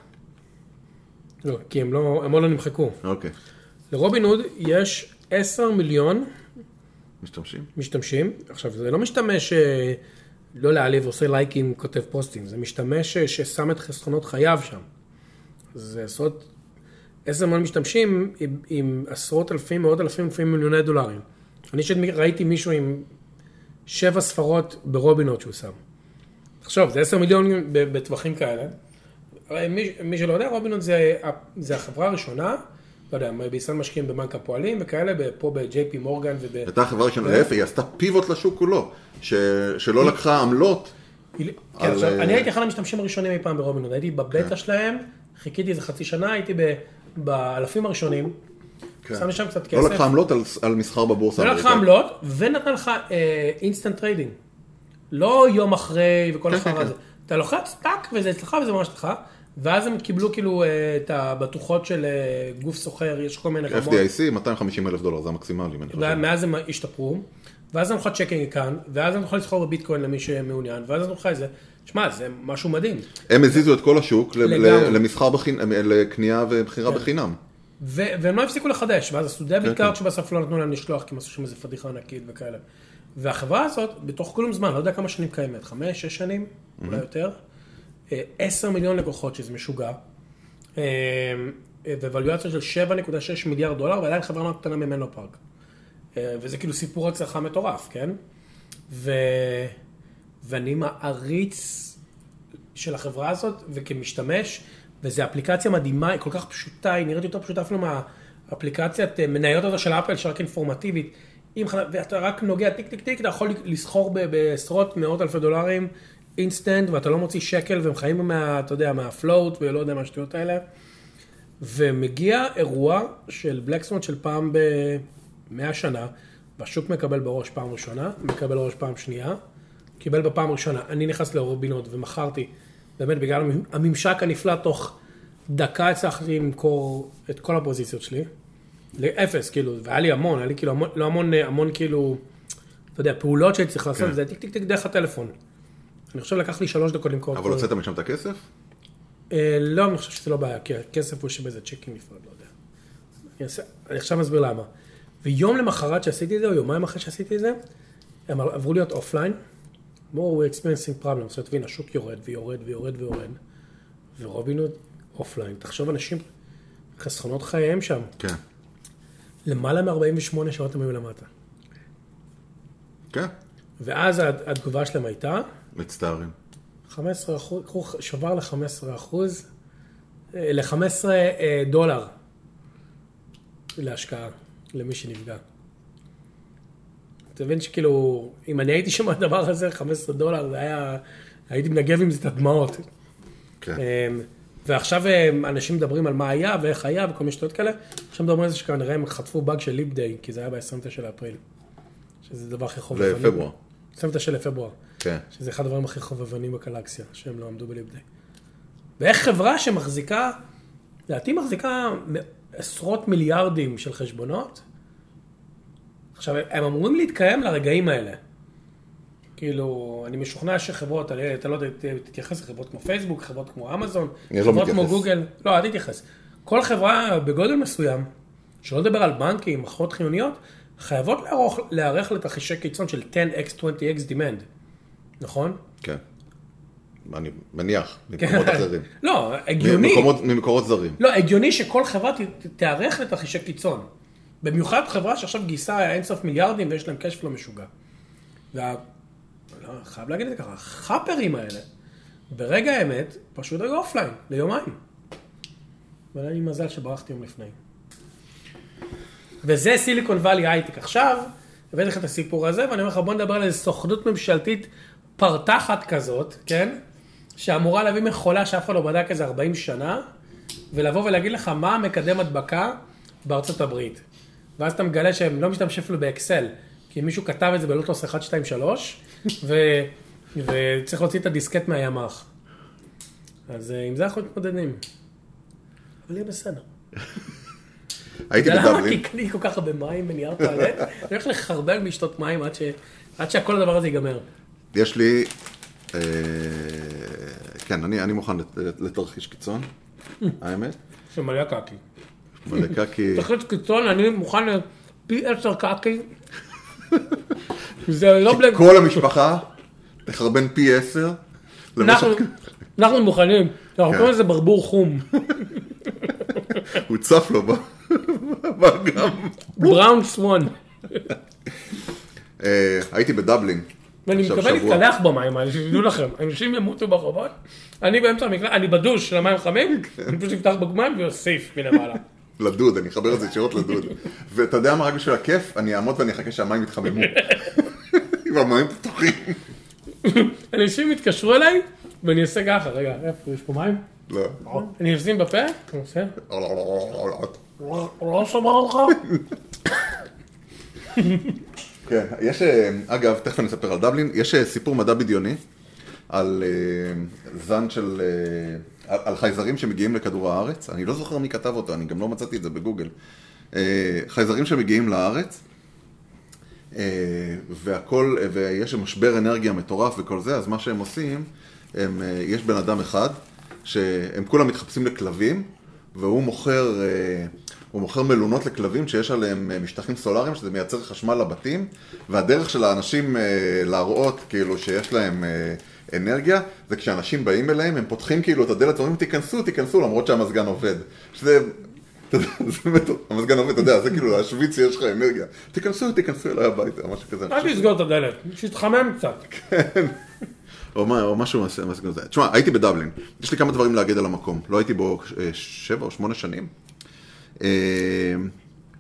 לא, כי הם לא נמחקו. אוקיי. לרובינוד יש 10 מיליון משתמשים. עכשיו, זה לא משתמש לא להעליב, עושה לייקים, כותב פוסטים. זה משתמש ששם את חסכונות חייו שם. זה 10 מיליון משתמשים עם עשרות אלפים, מאות אלפים, לפעמים מיליוני דולרים. אני ראיתי מישהו עם 7 ספרות ברובינוד שהוא שם. עכשיו, זה 10 מיליון בטווחים כאלה. מי שלא יודע, רובינוד זה החברה הראשונה, לא יודע, בישראל משקיעים בבנק הפועלים וכאלה, פה ב-JP מורגן הייתה החברה הראשונה, להפך, היא עשתה פיבוט לשוק כולו, שלא לקחה עמלות. אני הייתי אחד המשתמשים הראשונים אי פעם ברובינוד, הייתי בבטא שלהם, חיכיתי איזה חצי שנה, הייתי באלפים הראשונים, שם שם קצת כסף. לא לקחה עמלות על מסחר בבורסה. לא לקחה עמלות, ונתן לך אינסטנט טריידינג. לא יום אחרי וכל אחר הזה. אתה לוחץ, טק, וזה אצלך וזה ממש לך, ואז הם קיבלו כאילו את הבטוחות של גוף סוחר, יש כל מיני רמות. FDIC, $250,000, זה המקסימלי. ומאז הם השתפרו, ואז אני יכול צ'קינג כאן, ואז אני יכול לסחור בביטקוין למי שמעוניין, ואז אני יכול את זה. תשמע, זה משהו מדהים. הם הזיזו את כל השוק למסחר, לקנייה ובחירה בחינם. והם לא הפסיקו לחדש, ואז עשו דביט קארד שבסוף לא נתנו להם לשלוח, כי הם עשו שם איזה פדיחה ענקית וכאלה. והחברה הזאת, בתוך כלום זמן, לא יודע כמה שנים קיימת, 5, 6 שנים, אולי יותר, 10 מיליון לקוחות, שזה משוגע, וואלואציה של $7.6 מיליארד, ועדיין חברה מאוד קטנה ממנו פארק. וזה כאילו סיפור הצלחה מטורף, כן? ואני מעריץ של החברה הזאת, וכמשתמש, וזו אפליקציה מדהימה, היא כל כך פשוטה, היא נראית יותר פשוטה אפילו מהאפליקציית מניות הזו של אפל, שרק אינפורמטיבית, ואתה רק נוגע טיק טיק טיק, אתה יכול לסחור בעשרות מאות אלפי דולרים אינסטנט, ואתה לא מוציא שקל, והם חיים אתה יודע, מהפלוט, ולא יודע מה השטויות האלה. ומגיע אירוע של בלקסטון של פעם ב100 שנה, והשוק מקבל בראש פעם ראשונה, מקבל בראש פעם שנייה, קיבל בפעם ראשונה. אני נכנס לאורבינות ומכרתי, באמת בגלל הממשק הנפלא, תוך דקה הצלחתי למכור את כל הפוזיציות שלי, לאפס, כאילו, והיה לי המון, היה לי כאילו לא המון כאילו, אתה יודע, פעולות שהייתי צריך לעשות, זה טיק טיק טיק דרך הטלפון. אני חושב לקח לי 3 דקות למכור. אבל הוצאת משם את הכסף? לא, אני חושב שזה לא בעיה, כי הכסף הוא שבאיזה צ'קים נפרד, לא יודע. אני עכשיו מסביר למה. ויום למחרת שעשיתי את זה, או יומיים אחרי שעשיתי את זה, הם עברו להיות אופליין, אמרו, we're experiencing problems, זאת אומרת, השוק יורד ויורד ויורד ויורד, ורובינות אופליין. תחשוב, אנשים, חסכונות חייהם שם. כן. למעלה מ-48 שעות הם היו למטה. כן. ואז התגובה שלהם הייתה? מצטערים. 15%, שבר ל-15%, ל-15 דולר להשקעה, למי שנפגע. אתה מבין שכאילו, אם אני הייתי שם הדבר הזה, 15 דולר, זה היה, הייתי מנגב עם זה את הדמעות. כן. ועכשיו אנשים מדברים על מה היה ואיך היה וכל מיני שטויות כאלה, עכשיו מדברים על זה שכנראה הם חטפו באג של ליפ דיי, כי זה היה ב-29 לאפריל. שזה דבר הכי חובבני. לפברואר. 29 לפברואר. כן. שזה אחד הדברים הכי חובבנים בקלקסיה, שהם לא עמדו בליפ דיי. ואיך חברה שמחזיקה, לדעתי מחזיקה עשרות מיליארדים של חשבונות, עכשיו, הם אמורים להתקיים לרגעים האלה. כאילו, אני משוכנע שחברות, אתה לא תתייחס לחברות כמו פייסבוק, חברות כמו אמזון, חברות כמו גוגל, לא, אל תתייחס. כל חברה בגודל מסוים, שלא לדבר על בנקים, מכרות חיוניות, חייבות להיערך לתרחישי קיצון של 10x, 20x demand. נכון? כן. אני מניח, ממקומות אחרים. לא, הגיוני. ממקורות זרים. לא, הגיוני שכל חברה תיערך לתרחישי קיצון. במיוחד חברה שעכשיו גייסה אינסוף מיליארדים ויש להם קש פלו משוגע. חייב להגיד את זה ככה, החאפרים האלה, ברגע האמת, פשוט היו אופליין, ליומיים. אבל אני מזל שברחתי יום לפני. וזה סיליקון ואלי הייטק. עכשיו, הבאתי לך את הסיפור הזה, ואני אומר לך, בוא נדבר על איזו סוכנות ממשלתית פרתחת כזאת, כן? שאמורה להביא מכולה שאף אחד לא בדק איזה 40 שנה, ולבוא ולהגיד לך מה מקדם הדבקה בארצות הברית. ואז אתה מגלה שהם לא משתמשים אפילו באקסל, כי מישהו כתב את זה בלוטוס 1, 2, 3, וצריך להוציא את הדיסקט מהימ"ח. אז עם זה אנחנו מתמודדים. אבל יהיה בסדר. הייתי בדבלין. למה? כי קניתי כל כך הרבה מים בנייר טואלט, אני הולך לחרבן לשתות מים עד שהכל הדבר הזה ייגמר. יש לי, כן, אני מוכן לתרחיש קיצון, האמת. שמלא קקי. מלא קקי. תרחיש קיצון, אני מוכן פי 10 קקי. זה לא בלג... כל המשפחה תחרבן פי 10. אנחנו מוכנים, אנחנו קוראים לזה ברבור חום. הוא צף לו בגם. בראון סוואן. הייתי בדבלין. ואני מקווה להתקלח במים האלה, שתדעו לכם, אנשים ימותו ברחובות, אני באמצע המקלט, אני בדוש של המים חמים, אני פשוט אפתח בגמן ויוסיף מלמעלה. לדוד, אני אחבר את זה ישירות לדוד. ואתה יודע מה, רק בשביל הכיף, אני אעמוד ואני אחכה שהמים יתחממו. עם המים פתוחים. אנשים יתקשרו אליי, ואני אעשה ככה, רגע, איפה, יש פה מים? לא. אני אשים בפה, אני עושה. לא שומע לך? כן, יש, אגב, תכף אני אספר על דבלין, יש סיפור מדע בדיוני על זן של, על חייזרים שמגיעים לכדור הארץ, אני לא זוכר מי כתב אותו, אני גם לא מצאתי את זה בגוגל, חייזרים שמגיעים לארץ, והכל, ויש משבר אנרגיה מטורף וכל זה, אז מה שהם עושים, יש בן אדם אחד, שהם כולם מתחפשים לכלבים, והוא מוכר מלונות לכלבים שיש עליהם משטחים סולריים, שזה מייצר חשמל לבתים, והדרך של האנשים להראות כאילו שיש להם אנרגיה, זה כשאנשים באים אליהם, הם פותחים כאילו את הדלת, ואומרים תיכנסו, למרות שהמזגן עובד. שזה, אתה יודע, זה באמת, המזגן עובד, אתה יודע, זה כאילו להשוויץ שיש לך אנרגיה. תיכנסו אליי הביתה, משהו כזה. אל תסגור את הדלת, שיתחמם קצת. כן. או משהו מסגן זה. תשמע, הייתי בדבלין, יש לי כמה דברים להגיד על המקום, לא הייתי בו 7 או 8 שנים.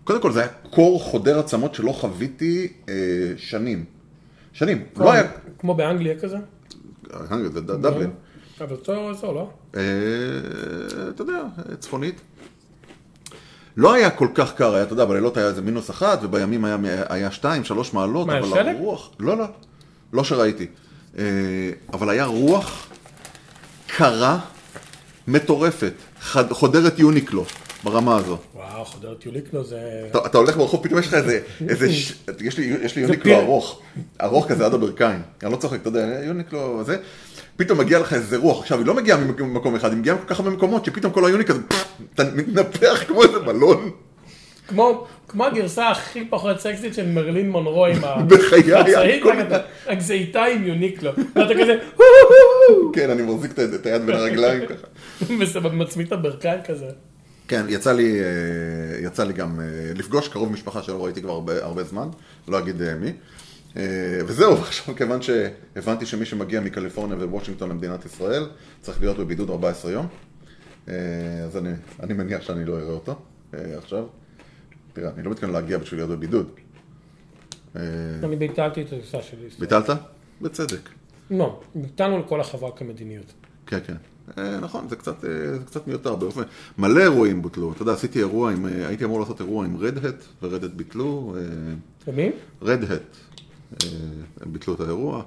קודם כל זה היה קור חודר עצמות שלא חוויתי שנים. שנים. לא היה... כמו באנגליה כזה? אנגליה, זה דבלין. אבל אותו אזור, לא? אתה יודע, צפונית. לא היה כל כך קר, היה, אתה יודע, בלילות היה איזה -1, ובימים היה 2-3 מעלות. מה, אבל שלג? הרוח... לא, לא. לא שראיתי. אבל היה רוח קרה, מטורפת, חודרת יוניקלו, ברמה הזו. וואו, חודרת יוניקלו זה... אתה הולך ברחוב, פתאום יש לך איזה... יש לי יוניקלו ארוך. ארוך כזה עד הברכיים. אני לא צוחק, אתה יודע, יוניקלו הזה. פתאום מגיע לך איזה רוח. עכשיו, היא לא מגיעה ממקום אחד, היא מגיעה כל כך הרבה מקומות, שפתאום כל היוניק הזה, אתה מתנפח כמו איזה בלון. כמו הגרסה הכי פחות סקסית של מרלין מונרו עם בחיי, רק זה איתה עם יוניקלו. ואתה כזה, כן, אני מחזיק את היד בין הרגליים ככה. ומצמיד את הברכיים כזה. כן, יצא לי גם לפגוש קרוב משפחה שלא ראיתי כבר הרבה זמן, לא אגיד מי. וזהו, עכשיו כיוון שהבנתי שמי שמגיע מקליפורניה ווושינגטון למדינת ישראל, צריך להיות בבידוד 14 יום. אז אני מניח שאני לא אראה אותו עכשיו. תראה, אני לא מתכוון להגיע בשביל להיות בבידוד. אני ביטלתי את הטיסה שלי. ביטלת? בצדק. לא, ביטלנו לכל החברה כמדיניות. כן, כן. נכון, זה קצת מיותר באופן. מלא אירועים בוטלו. אתה יודע, עשיתי אירוע הייתי אמור לעשות אירוע עם Red Hat, ו-Red Hat ביטלו. ומי? Red Hat. הם ביטלו את האירוע.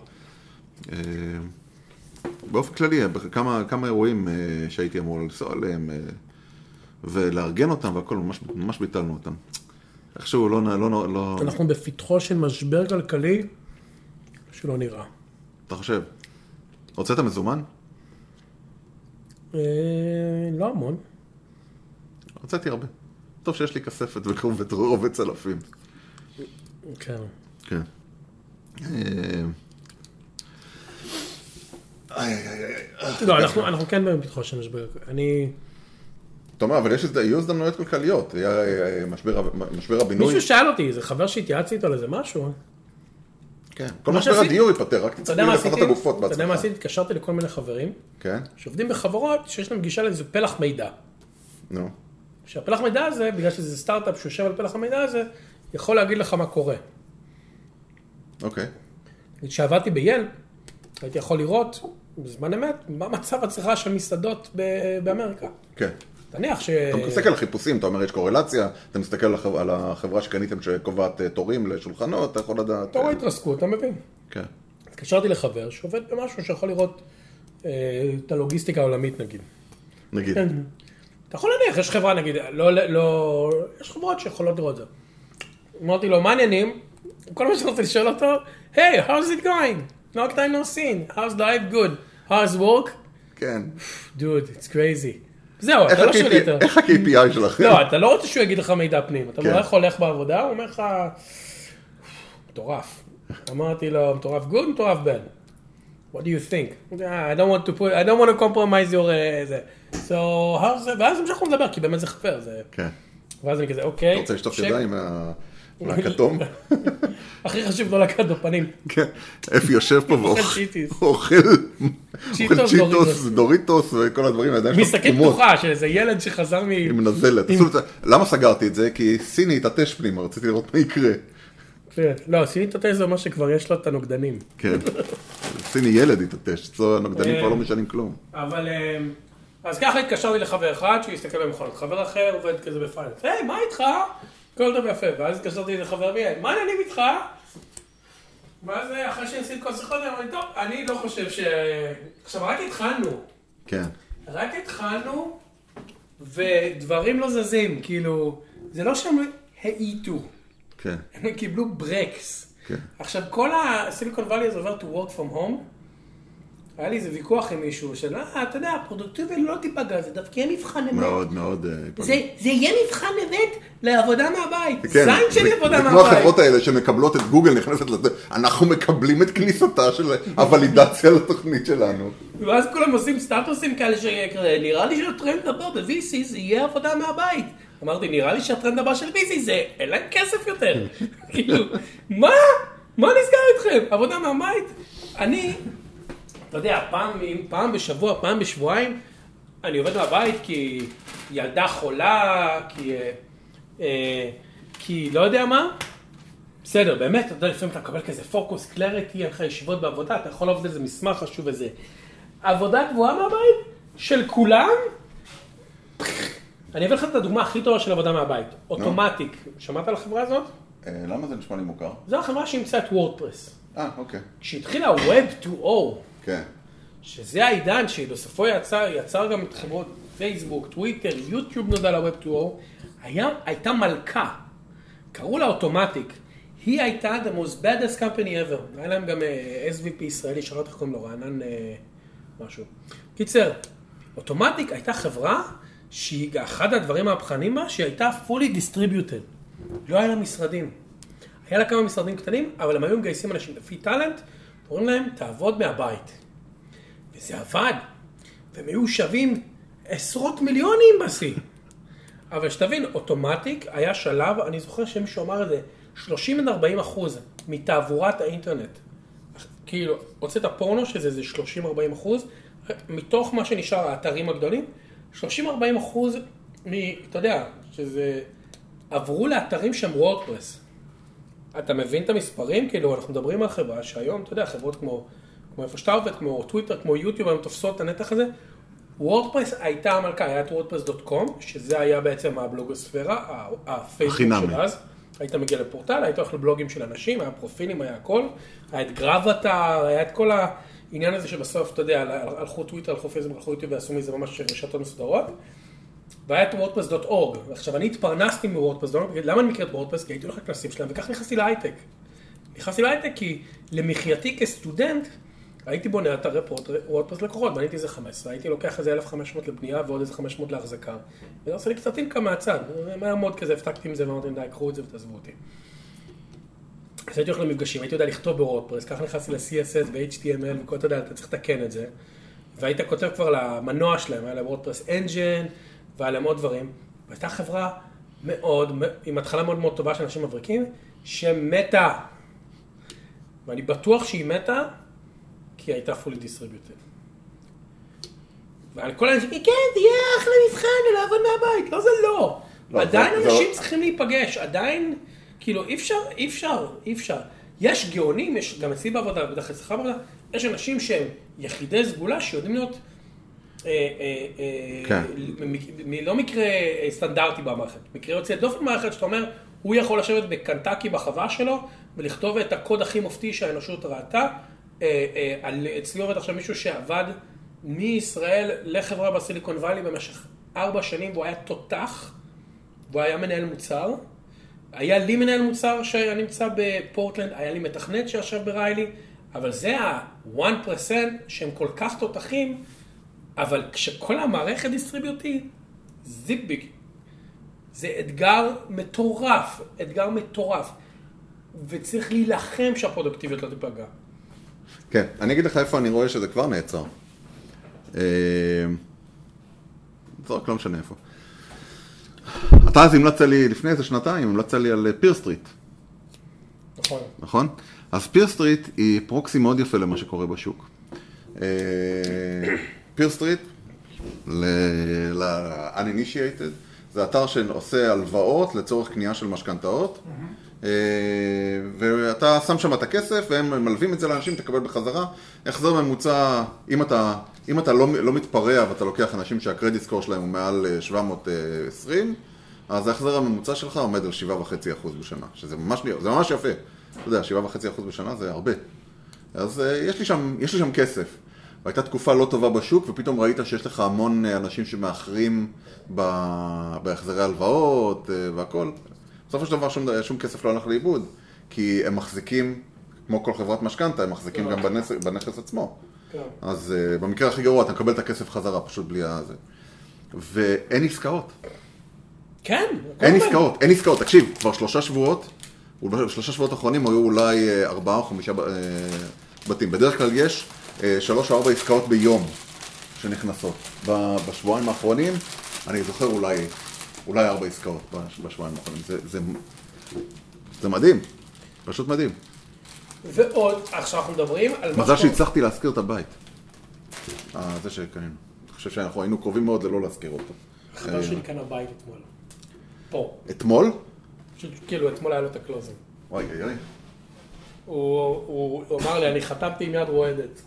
באופן כללי, כמה אירועים שהייתי אמור לנסוע עליהם, ולארגן אותם והכל, ממש ביטלנו אותם. איכשהו לא... אנחנו בפתחו של משבר כלכלי שלא נראה. אתה חושב? הוצאת מזומן? לא המון. הוצאתי הרבה. טוב שיש לי כספת ורובי צלפים. כן. כן. לא, אנחנו כן בפתחו של משבר כלכלי. אתה אומר, אבל יהיו הזדמנויות כלכליות, היה משבר הבינוי. מישהו שאל אותי, זה חבר שהתייעצתי איתו לזה משהו. כן, כל משבר הדיור ייפתר, רק תצטרכי לפנות את הגופות בעצמך. אתה יודע מה עשיתי? התקשרתי לכל מיני חברים, כן. שעובדים בחברות שיש להם גישה לאיזה פלח מידע. נו. שהפלח מידע הזה, בגלל שזה סטארט-אפ שיושב על פלח המידע הזה, יכול להגיד לך מה קורה. אוקיי. כשעבדתי בייל, הייתי יכול לראות בזמן אמת מה מצב הצריכה של מסעדות באמריקה. כן. תניח ש... אתה מסתכל על חיפושים, אתה אומר יש קורלציה, אתה מסתכל על החברה שקניתם שקובעת תורים לשולחנות, אתה יכול לדעת... תור ההתרסקות, אתה מבין. כן. התקשרתי לחבר שעובד במשהו שיכול לראות את הלוגיסטיקה העולמית נגיד. נגיד. אתה יכול להניח, יש חברה נגיד, יש חברות שיכולות לראות את זה. אמרתי לו, מה העניינים? כל מה שאני רוצה לשאול אותו, hey, how's it going? Long time no seen. How's life good? How's work? כן. Dude, it's crazy. זהו, אתה לא שואל יותר. איך ה-KPI שלכם? לא, אתה לא רוצה שהוא יגיד לך מידע פנים. אתה אומר איך הולך בעבודה, הוא אומר לך, מטורף. אמרתי לו, מטורף good, מטורף bad. What do you think? I don't want to compromise your... So, ואז המשכנו לדבר, כי באמת זה חבר. כן. ואז אני כזה, אוקיי. אתה רוצה לשטוף ידיים מהכתום? הכי חשוב לא לקחת בפנים. כן, אפי יושב פה ואוכל צ'יטוס, דוריטוס וכל הדברים. מסתכל פתוחה של איזה ילד שחזר עם נזלת. למה סגרתי את זה? כי סיני התעטש פנימה, רציתי לראות מה יקרה. לא, סיני התעטש זה אומר שכבר יש לו את הנוגדנים. כן, סיני ילד התעטש, הנוגדנים כבר לא משנים כלום. אבל... אז ככה התקשרתי לחבר אחד שהסתכל במכונות, חבר אחר עובד כזה בפייננס. היי, מה איתך? כל טוב יפה. ואז התקשרתי לחבר מי, מה העניינים איתך? ואז אחרי שניסיתי כל שיחות, אמרתי, טוב, אני לא חושב ש... עכשיו, רק התחלנו. כן. רק התחלנו, ודברים לא זזים, כאילו, זה לא שהם העיטו. כן. הם קיבלו ברקס. כן. עכשיו, כל הסיליקון ואלי הזה עובר to work from home, היה לי איזה ויכוח עם מישהו של, אתה יודע, הפרודוקטיביות לא תיפגע, זה דווקא יהיה מבחן אמת. מאוד מאוד... זה יהיה מבחן אמת לעבודה מהבית. כן, זין שלי עבודה מהבית. זה כמו החברות האלה שמקבלות את גוגל, נכנסת לזה, אנחנו מקבלים את כניסתה של הוולידציה לתוכנית שלנו. ואז כולם עושים סטטוסים כאלה שנראה לי שהטרנד הבא ב-VC זה יהיה עבודה מהבית. אמרתי, נראה לי שהטרנד הבא של VC זה אין להם כסף יותר. כאילו, מה? מה נסגר איתכם? עבודה מהבית? אני... אתה יודע, פעם בשבוע, פעם בשבועיים, אני עובד מהבית כי ילדה חולה, כי כי לא יודע מה, בסדר, באמת, אתה יודע, לפעמים אתה מקבל כזה פוקוס, קלריטי, אין לך ישיבות בעבודה, אתה יכול לעבוד איזה מסמך חשוב וזה. עבודה גבוהה מהבית של כולם, אני אביא לך את הדוגמה הכי טובה של עבודה מהבית, אוטומטיק. שמעת על החברה הזאת? למה זה נשמע לי מוכר? זו החברה שהמצאה את וורדפרס. אוקיי. כשהתחילה Web 2.0, כן. שזה העידן שבסופו יצר גם את חברות פייסבוק, טוויטר, יוטיוב נודע ל-Web 2.0, הייתה מלכה, קראו לה אוטומטיק. היא הייתה the most baddest company ever. היה להם גם SVP ישראלי, שרת איך קוראים לו, רענן משהו. קיצר, אוטומטיק הייתה חברה שהיא אחד הדברים המהפכניים בה, שהיא הייתה fully distributed. לא היה לה משרדים. היה לה כמה משרדים קטנים, אבל הם היו מגייסים אנשים לפי טלנט, קוראים להם, תעבוד מהבית. וזה עבד. והם היו שווים עשרות מיליונים בשיא. אבל שתבין, אוטומטיק היה שלב, אני זוכר שמישהו אמר את זה, 30-40% מתעבורת האינטרנט. כאילו, הוצאת פורנו, שזה זה 30-40%, מתוך מה שנשאר האתרים הגדולים, 30-40% אתה יודע, שזה עברו לאתרים שהם וורדפרס. אתה מבין את המספרים? כאילו, אנחנו מדברים על חברה שהיום, אתה יודע, חברות כמו איפה שאתה עובד, כמו טוויטר, כמו יוטיוב, הם תופסות את הנתח הזה. וורדפרס הייתה המלכה, היה את wordpress.com, שזה היה בעצם הבלוגוספירה, הפייסבוק של אז. היית מגיע לפורטל, היית הולך לבלוגים של אנשים, היה פרופילים, היה הכל. היה את גרבטר, היה את כל העניין הזה שבסוף, אתה יודע, הלכו טוויטר, הלכו פייסבוק, הלכו יוטיוב ועשו מזה ממש רשתות מסודרות. והיה את wordpress.org. ועכשיו, אני התפרנסתי מוורדפרס.org, למה אני מכיר את וורדפרס? כי הייתי הולך לכנסים שלהם, וכך נכנסתי להייטק. נכנסתי להייטק כי למחייתי כסטודנט, הייתי בונה אתרי וורדפרס לקוחות, בניתי איזה 15, הייתי לוקח איזה 1,500 לבנייה ועוד איזה 500 להחזקה. וזה עושה לי קצת אינקם מהצד, מהר מאוד כזה, הפתקתי עם זה ואמרתי, די, קחו את זה ותעזבו אותי. אז הייתי הולך למפגשים, הייתי יודע לכתוב בוורדפרס, ככה נכנסתי ל-CSS ו-HTML וכל אתה יודע, אתה צריך לתקן את זה. והיית כותב כבר למנוע שלהם, היה להם וורדפרס אנג'ן, והיה להם עוד דברים. והייתה חברה מאוד, עם התחלה מאוד מאוד טובה של אנשים מבריקים, שמתה. ואני בטוח שהיא מתה, כי היא הייתה fully distributed. ועל כל האנשים, כן, זה יהיה אחלה מבחן, לעבוד מהבית. לא, זה לא. עדיין אנשים צריכים להיפגש, עדיין, כאילו, אי אפשר. יש גאונים, יש גם אצלי בעבודה, בדרך אצלך בעבודה, יש אנשים שהם יחידי סגולה שיודעים להיות, לא מקרה סטנדרטי במערכת, מקרה יוצא דופן במערכת, שאתה אומר, הוא יכול לשבת בקנטקי בחווה שלו, ולכתוב את הקוד הכי מופתי שהאנושות ראתה, אצלי עובד עכשיו מישהו שעבד מישראל לחברה בסיליקון ואלי במשך 4 שנים, והוא היה תותח, והוא היה מנהל מוצר, היה לי מנהל מוצר שהיה נמצא בפורטלנד, היה לי מתכנת שישב בריילי, אבל זה ה-1% שהם כל כך תותחים, אבל כשכל המערכת דיסטריביוטית, זיפביג, זה אתגר מטורף, וצריך להילחם שהפרודוקטיביות לא תיפגע. כן, אני אגיד לך איפה אני רואה שזה כבר נעצר. זה רק לא משנה איפה. אתה אז המלצת לי, לפני איזה שנתיים, המלצת לי על פיר סטריט. נכון? אז פיר סטריט היא פרוקסי מאוד יפה למה שקורה בשוק. פיר סטריט, ל-uninitiated, זה אתר שעושה הלוואות לצורך קנייה של משכנתאות, ואתה שם שם את הכסף, והם מלווים את זה לאנשים, תקבל בחזרה. החזר ממוצע, אם אתה לא מתפרע ואתה לוקח אנשים שהקרדיט סקור שלהם הוא מעל 720, אז ההחזר הממוצע שלך עומד על 7.5% בשנה, שזה ממש יפה. אתה יודע, 7.5% בשנה זה הרבה. אז יש לי שם כסף. והייתה תקופה לא טובה בשוק, ופתאום ראית שיש לך המון אנשים שמאחרים בהחזרי הלוואות והכל. בסופו של דבר שום כסף לא הלך לאיבוד, כי הם מחזיקים, כמו כל חברת משכנתה, הם מחזיקים גם בנכס עצמו. אז במקרה הכי גרוע, אתה מקבל את הכסף חזרה, פשוט בלי הזה. ואין עסקאות. כן. אין עסקאות. תקשיב, כבר 3 שבועות, 3 שבועות האחרונים היו אולי 4 או 5 בתים. בדרך כלל יש 3 או 4 עסקאות ביום שנכנסות. בשבועיים האחרונים, אני זוכר אולי 4 עסקאות בשבועיים האחרונים. זה מדהים, פשוט מדהים. ועוד, עכשיו אנחנו מדברים על... מזל שהצלחתי להזכיר את הבית. זה שקנינו. אני חושב שאנחנו היינו קרובים מאוד ללא להזכיר אותו. החבר שלי כאן הבית אתמול. פה. אתמול? פשוט כאילו אתמול היה לו את הקלוזים. וואי, אוי. הוא אמר לי, אני חתמתי עם יד רועדת.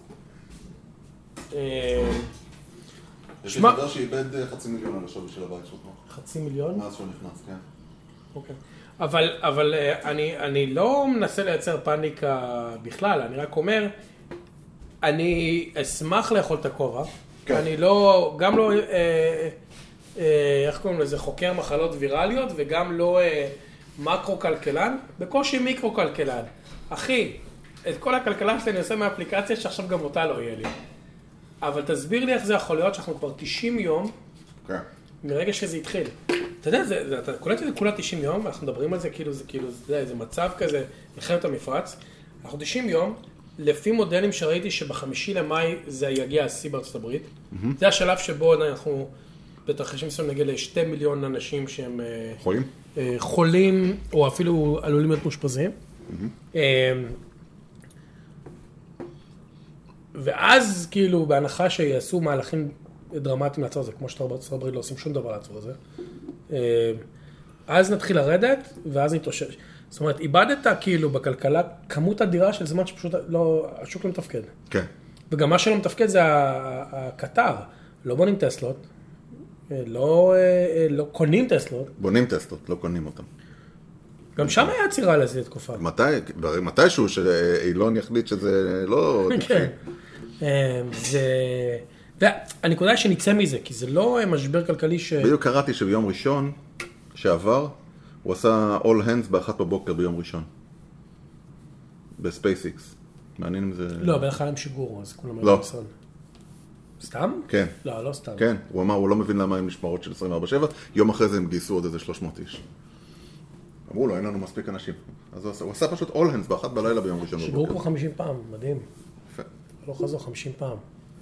יש לי חבר שאיבד 500,000 על השווי של הבית שלו. 500,000? מאז שהוא נכנס, כן. אוקיי. אבל אני לא מנסה לייצר פאניקה בכלל, אני רק אומר, אני אשמח לאכול את הכובע. כן. אני לא, גם לא, איך קוראים לזה, חוקר מחלות ויראליות, וגם לא מקרו-כלכלן, בקושי מיקרו-כלכלן. אחי, את כל הכלכלה שלי אני עושה מהאפליקציה שעכשיו גם אותה לא יהיה לי. אבל תסביר לי איך זה יכול להיות שאנחנו כבר 90 יום, מרגע שזה התחיל. אתה יודע, אתה קולט את זה כולה 90 יום, ואנחנו מדברים על זה כאילו, זה מצב כזה, מלחמת המפרץ. אנחנו 90 יום, לפי מודלים שראיתי שבחמישי למאי זה יגיע השיא בארצות הברית. זה השלב שבו אנחנו בתרחישים מסוימים נגיע ל2 מיליון אנשים שהם חולים, או אפילו עלולים להיות מאושפזים. ואז כאילו בהנחה שיעשו מהלכים דרמטיים לעצור את זה, כמו שבארצות הברית לא עושים שום דבר לעצור את זה, אז נתחיל לרדת, ואז נתאושש. זאת אומרת, איבדת כאילו בכלכלה כמות אדירה של זמן שפשוט השוק לא מתפקד. כן. וגם מה שלא מתפקד זה הקטר. לא בונים טסלות, לא קונים טסלות. בונים טסלות, לא קונים אותם. גם שם היה עצירה לזה תקופה. מתישהו שאילון יחליט שזה לא... כן. והנקודה היא שנצא מזה, כי זה לא משבר כלכלי ש... בדיוק קראתי שביום ראשון שעבר, הוא עשה all hands ב1 בבוקר ביום ראשון. בספייסיקס. מעניין אם זה... לא, בדרך כלל הם שיגורו, אז כולם... לא. סתם? כן. לא, לא סתם. כן, הוא אמר, הוא לא מבין למה הם משמרות של 24/7, יום אחרי זה הם גייסו עוד איזה 300 איש. אמרו לו, אין לנו מספיק אנשים. אז הוא עשה פשוט all hands ב1 בלילה ביום ראשון. שיגרו כבר 50 פעם, מדהים. יפה. לא חזור 50 פעם.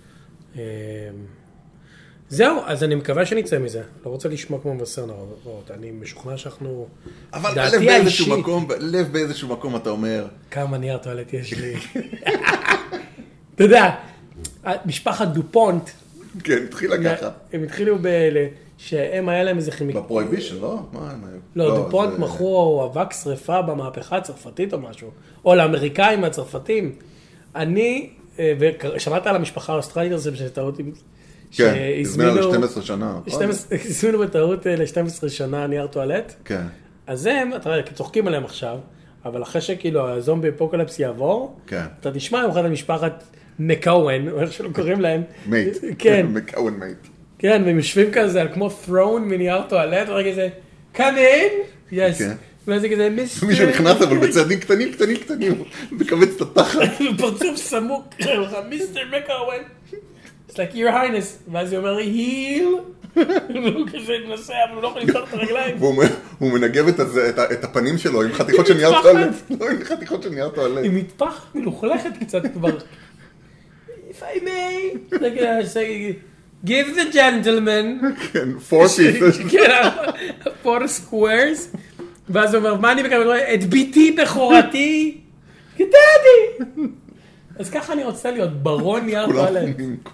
זהו, אז אני מקווה שנצא מזה. לא רוצה לשמוע כמו מבשר נראות. אני משוכנע שאנחנו... אבל לב באיזשהו מקום אתה אומר... כמה נייר טואלט יש לי. אתה יודע, משפחת דופונט... כן, התחילה ככה. הם התחילו שהם היה להם איזה כימיקלים. בפרויבישן, לא? מה הם היו? לא, דופונט מכרו אבק שריפה במהפכה הצרפתית או משהו. או לאמריקאים מהצרפתים. אני, ושמעת על המשפחה האוסטרלית הזה שטעות... כן, הזמינו ל-12 שנה. הזמינו בטעות ל-12 שנה נייר טואלט. כן. אז הם, אתה יודע, צוחקים עליהם עכשיו, אבל אחרי שכאילו הזומבי אפוקליפס יעבור, אתה תשמע עם אחד המשפחת מקאוון, או איך שלא קוראים להם. מייט. כן. מקאוון מייט. כן, והם יושבים כזה על כמו throne מנייר טואלט, ורגע זה, come in, yes. וזה כזה, מיסטר. מישהו נכנס אבל בצעדים קטנים, מקבץ את התחת. פרצוף סמוק, מיסטר מקאוון. It's like your highness, ואז הוא אומר, heal, והוא כזה נוסע, אבל הוא לא יכול לפתוח את הרגליים. והוא מנגב את הפנים שלו עם חתיכות של נייר טואלט. לא, עם חתיכות של נייר טואלט. עם מטפח מלוכלכת קצת כבר. If I may, give the gentleman. כן, 4 pieces. כן, 4 squares. ואז הוא אומר, מה אני מקבל? את ביתי בכורתי. דאדי. אז ככה אני רוצה להיות ברון נייר טואלט.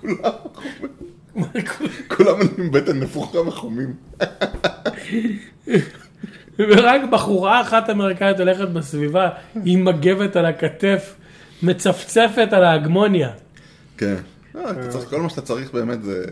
כולם עם בטן נפוחה וחומים. ורק בחורה אחת אמריקאית הולכת בסביבה, היא מגבת על הכתף, מצפצפת על ההגמוניה. כן. כל מה שאתה צריך באמת זה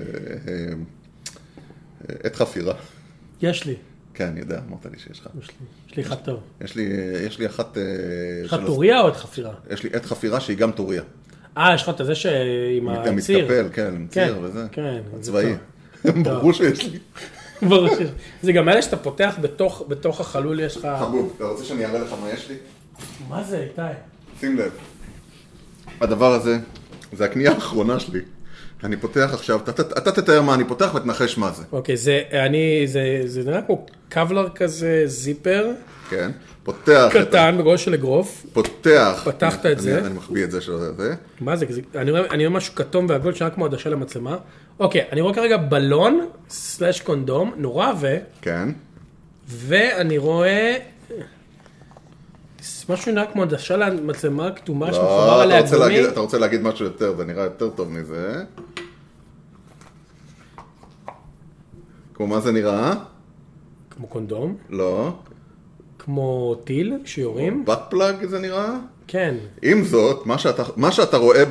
עת חפירה. יש לי. כן, אני יודע, אמרת לי שיש לך. יש לי אחד טוב. יש לי אחת... יש לך טוריה או עת חפירה? יש לי עת חפירה שהיא גם טוריה. יש לך את זה שעם הציר. מתקפל, כן, עם ציר וזה. כן. הצבאי. ברור שיש לי. זה גם אלה שאתה פותח בתוך החלול יש לך... חבוב, אתה רוצה שאני אראה לך מה יש לי? מה זה, איתי? שים לב. הדבר הזה, זה הקנייה האחרונה שלי. אני פותח עכשיו, אתה תתאר מה אני פותח ותנחש מה זה. אוקיי, זה נראה כמו קבלר כזה, זיפר. כן. פותח... קטן, בגודל של אגרוף. פותח. פתחת את זה. אני מחביא את זה של זה. מה זה? אני רואה משהו כתום ועגול שנראה כמו עדשה למצלמה. אוקיי, אני רואה כרגע בלון, סלש קונדום, נורא עבה. כן. ואני רואה... משהו נראה כמו עדשה למצלמה, כתומה שמחובר עליה גומי. אתה רוצה להגיד משהו יותר, זה נראה יותר טוב מזה. כמו מה זה נראה? כמו קונדום? לא. כמו טיל שיורים. בת פלאג זה נראה? כן. עם זאת, מה שאתה רואה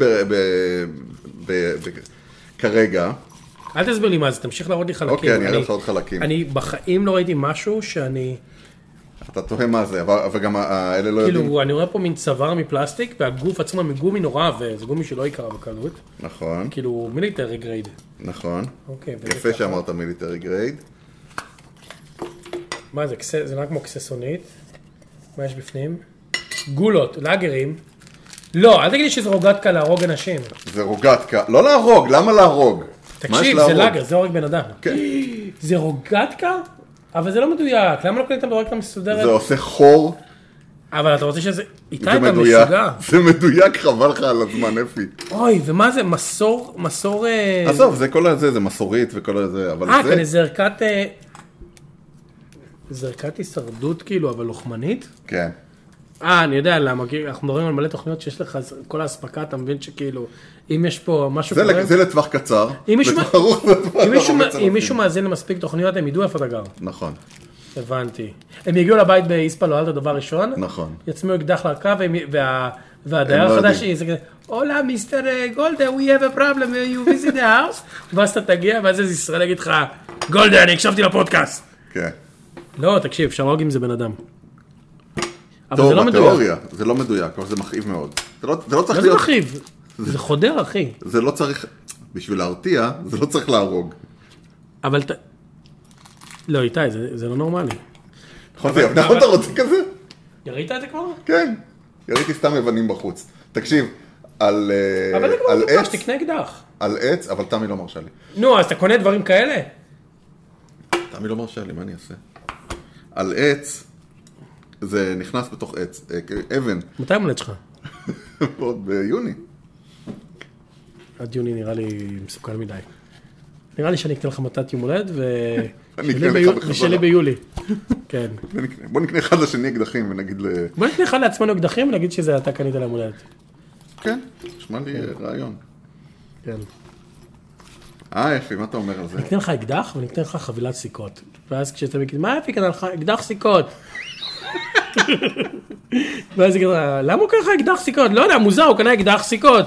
כרגע... אל תסביר לי מה זה, תמשיך להראות לי חלקים. אוקיי, אני אראה לך עוד חלקים. אני בחיים לא ראיתי משהו שאני... אתה תוהה מה זה, וגם האלה לא יודעים. כאילו, אני רואה פה מין צוואר מפלסטיק, והגוף עצמו מגומי נורא, וזה גומי שלא יקרה בקלות. נכון. כאילו, מיליטרי גרייד. נכון. אוקיי. יפה שאמרת מיליטרי גרייד. מה זה? זה נראה כמו קססונית. מה יש בפנים? גולות, לאגרים. לא, אל תגיד לי שזה רוגטקה להרוג אנשים. זה רוגטקה. לא להרוג, למה להרוג? תקשיב, זה לאגר, זה הורג בן אדם. כן. זה רוגטקה? אבל זה לא מדויק. למה לא קניתם ברוגטקה מסודרת? זה עושה חור. אבל אתה רוצה שזה... איתה זה אתה מדויק. משוגע. זה מדויק, חבל לך על הזמן, אפי. אוי, ומה זה? מסור... עזוב, זה כל הזה, זה מסורית וכל הזה, אבל זה... כאן זרקת... זרקת הישרדות כאילו, אבל לוחמנית? כן. אני יודע למה, אנחנו מדברים על מלא תוכניות שיש לך כל ההספקה, אתה מבין שכאילו, אם יש פה משהו קורה... זה לטווח קצר. לטווח ארוך, אם מישהו מאזין למספיק תוכניות, הם ידעו איפה אתה גר. נכון. הבנתי. הם יגיעו לבית באיספלו אלטו דבר ראשון. נכון. יצמיעו אקדח להקה, והדייר החדש זה כזה, הולה מיסטר גולדה, we have a problem, you visit the house. ואז אתה תגיע, ואז איזה ישראל יגיד לך, גולדה, אני הקשבתי לפודקאסט. כן. לא, תקשיב, אפשר להרוג אם זה בן אדם. טוב, בתיאוריה, זה לא מדויק, אבל זה מכאיב מאוד. זה לא צריך להיות... זה מכאיב, זה חודר, אחי. זה לא צריך, בשביל להרתיע, זה לא צריך להרוג. אבל לא, איתי, זה לא נורמלי. נכון, אתה רוצה כזה? יראית את זה כבר? כן, יראיתי סתם אבנים בחוץ. תקשיב, על עץ... אבל זה כבר תקרא, שתקנה אקדח. על עץ, אבל תמי לא מרשה לי. נו, אז אתה קונה דברים כאלה? תמי לא מרשה לי, מה אני אעשה? על עץ, זה נכנס בתוך עץ, אבן. מתי המולד שלך? עוד ביוני. עד יוני נראה לי מסוכן מדי. נראה לי שאני אקנה לך מתת יום הולד, ושלי ביולי. כן. בוא נקנה אחד לשני אקדחים ונגיד בוא נקנה אחד לעצמנו אקדחים ונגיד שזה אתה קנית להם הולדת. כן, נשמע לי רעיון. כן. יפי, מה אתה אומר על זה? אני אקנה לך אקדח ואני אקנה לך חבילת סיכות. ואז כשאתה מגיד, מה יפי קנה לך? אקדח סיכות. ואז יגיד לך, למה הוא קנה לך אקדח סיכות? לא יודע, מוזר, הוא קנה אקדח סיכות.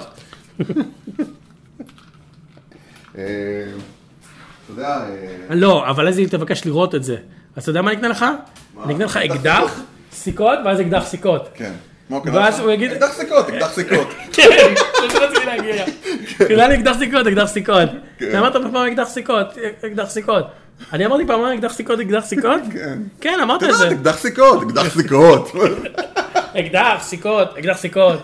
אתה יודע... לא, אבל אז היא תבקש לראות את זה. אז אתה יודע מה אני אקנה לך? אני אקנה לך אקדח סיכות, ואז אקדח סיכות. כן. ואז הוא יגיד... אקדח סיכות, אקדח סיכות. כן, זה רציתי להגיע. כדאי לי אקדח סיכות, אקדח סיכות. אתה אמרת פעם אקדח סיכות, אקדח סיכות. אני אמרתי פעם אקדח סיכות, אקדח סיכות? כן. כן, אמרת את זה. אקדח סיכות, אקדח סיכות. אקדח סיכות, אקדח סיכות.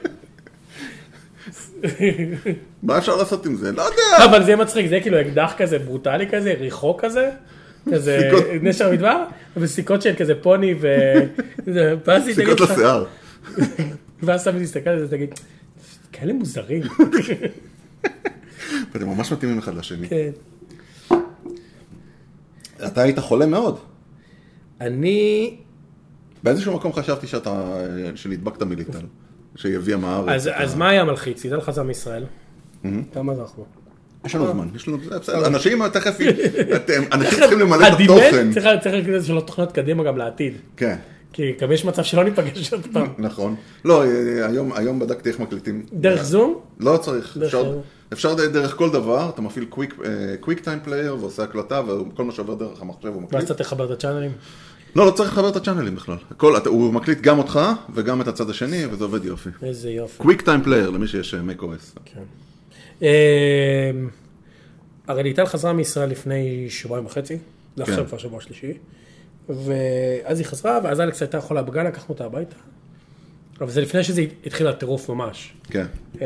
מה אפשר לעשות עם זה? לא יודע. אבל זה יהיה מצחיק, זה כאילו אקדח כזה ברוטלי כזה, ריחוק כזה. כזה נשר מדבר, וסיכות של כזה פוני ו... סיכות לשיער. ואז תמיד תסתכל על זה ותגיד, כאלה מוזרים. ואתם ממש מתאימים אחד לשני. כן. אתה היית חולה מאוד. אני... באיזשהו מקום חשבתי שנדבקת מליטל, שהיא הביאה מהארץ. אז מה היה מלחיץ? ידע לך זה מישראל. כמה זה אנחנו? יש לנו זמן, יש לנו... אנשים תכף... אנשים צריכים למלא את התוכן. צריך להגיד שלא תוכניות קדימה גם לעתיד. כן. כי גם יש מצב שלא ניפגש עוד פעם. נכון. לא, היום בדקתי איך מקליטים. דרך זום? לא צריך. אפשר דרך כל דבר, אתה מפעיל קוויק טיים פלייר ועושה הקלטה, וכל מה שעובר דרך המחשב הוא מקליט. ואז אתה תחבר את הצ'אנלים? לא צריך לחבר את הצ'אנלים בכלל. הוא מקליט גם אותך וגם את הצד השני, וזה עובד יופי. איזה יופי. קוויק טיים פלייר, למי שיש macOS. כן. הרי ליטל חזרה מישראל לפני שבועיים וחצי, זה עכשיו כבר שבוע שלישי, ואז היא חזרה, ואז אלכס הייתה חולה בגן, לקחנו אותה הביתה, אבל זה לפני שזה התחיל הטירוף ממש. כן.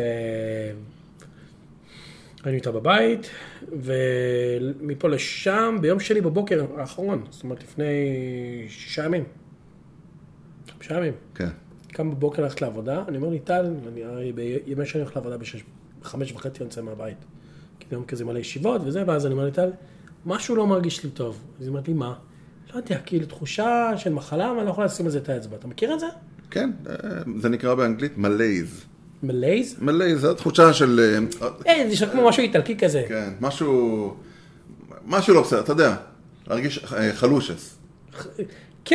היינו איתה בבית, ומפה לשם, ביום שני בבוקר האחרון, זאת אומרת לפני 6 ימים. 5 ימים. כן. קם בבוקר ללכת לעבודה, אני אומר ליטל, בימי שאני הולך לעבודה ב5:30 אני יוצא מהבית. כי זה יום כזה מלא ישיבות וזה, ואז אני אומר ליטל, משהו לא מרגיש לי טוב. אז היא אומרת לי, מה? לא יודע, כאילו תחושה של מחלה, אבל אני לא יכול לשים על זה את האצבע. אתה מכיר את זה? כן, זה נקרא באנגלית מלייז. מלייז? מלייז, זו התחושה של... זה נשמע כמו משהו איטלקי כזה. כן, משהו לא בסדר, אתה יודע, להרגיש חלושס. כן,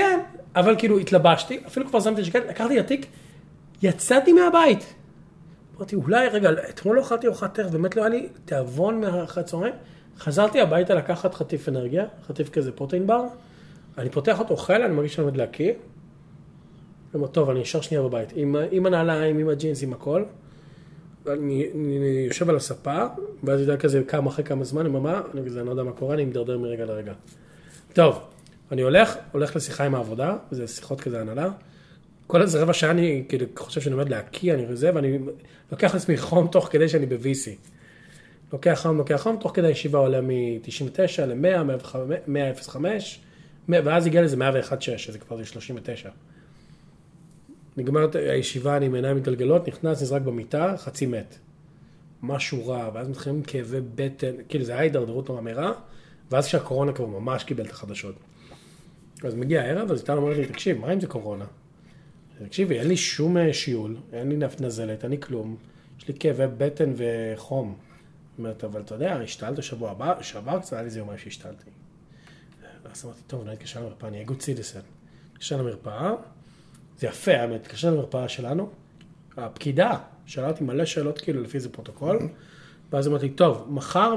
אבל כאילו התלבשתי, אפילו כבר שמתי שקט, לקחתי את התיק, יצאתי מהבית. אמרתי, אולי, רגע, אתמול לא אכלתי ארוחת ערב, באמת לא היה לי תיאבון מאחרי הצהריים. חזרתי הביתה לקחת חטיף אנרגיה, חטיף כזה פרוטאין בר, אני פותח אותו, אוכל, אני מרגיש שאני עומד להקיא. אני אומר, טוב, אני אשאר שנייה בבית, עם הנעליים, עם הג'ינס, עם הכל. אני יושב על הספה, ואז יודע כזה כמה אחרי כמה זמן, אני אומר, אני לא יודע מה קורה, אני מדרדר מרגע לרגע. טוב, אני הולך לשיחה עם העבודה, וזה שיחות כזה הנהלה. כל איזה רבע שעה אני כאילו חושב שאני עומד להקיא, אני רזה, ואני לוקח לעצמי חום תוך כדי שאני ב-VC. לוקח חום, תוך כדי הישיבה עולה מ-99 ל-100, 105, ואז הגיע לזה 101.6, שזה כבר זה 39. נגמרת הישיבה, אני עם עיניים מתגלגלות, נכנס, נזרק במיטה, חצי מת. משהו רע, ואז מתחילים כאבי בטן, כאילו זה היה הידרדרות נורא מהירה, ואז כשהקורונה כבר ממש קיבל את החדשות. אז מגיע הערב, אז איתן אומרת לי, תקשיב, מה אם זה קורונה? תקשיבי, אין לי שום שיול, אין לי נפט נזלת, אין לי כלום, יש לי כאבי בטן וחום. אומרת, אבל אתה יודע, השתלת שבוע הבא, שעבר קצת, היה לי זה יומיים שהשתלתי. אז אמרתי, טוב, אני אתקשר למרפאה, אני אגוד סיטיסן. אתקשר למרפאה, זה יפה, אני אתקשר למרפאה שלנו, הפקידה, שאלה אותי מלא שאלות כאילו לפי זה פרוטוקול, ואז אמרתי, טוב, מחר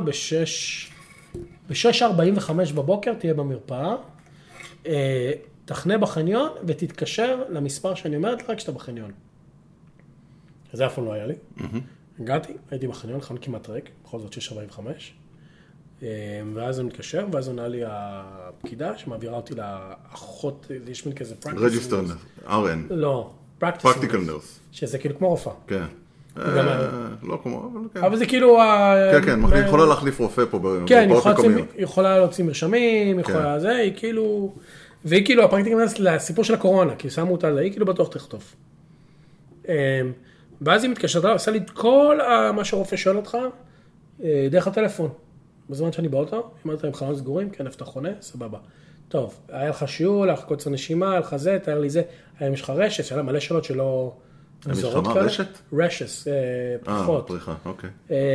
ב-6:45 בבוקר תהיה במרפאה, תחנה בחניון ותתקשר למספר שאני אומרת רק כשאתה בחניון. אז זה אף פעם לא היה לי. הגעתי, הייתי בחניון, חניון כמעט ריק, בכל זאת 6:45, ואז אני מתקשר, ואז עונה לי הפקידה שמעבירה אותי לאחות, יש מין כזה רגיסטר נרס, RN. לא, פרקטיקל נרס. שזה כאילו כמו רופאה. כן. לא כמו, אבל כן. אבל זה כאילו... כן, כן, יכולה להחליף רופא פה כן, יכולה להוציא מרשמים, יכולה זה, היא כאילו... והיא כאילו, הפרקטיקה נרס לסיפור של הקורונה, כי שמו אותה, היא כאילו בטוח תחטוף. ואז היא מתקשרת, עושה לי את כל מה שהרופא שואל אותך, דרך הטלפון. בזמן שאני באוטו, היא אומרת להם חלונות סגורים, כן, איפה אתה חונה, סבבה. טוב, היה לך שיעול, היה לך קוצר נשימה, היה לך זה, תאר לי זה, היה לך רשת, שאלה מלא שאלות שלא... המשחמה רשת? רשס, פריחות. פריחה, אוקיי.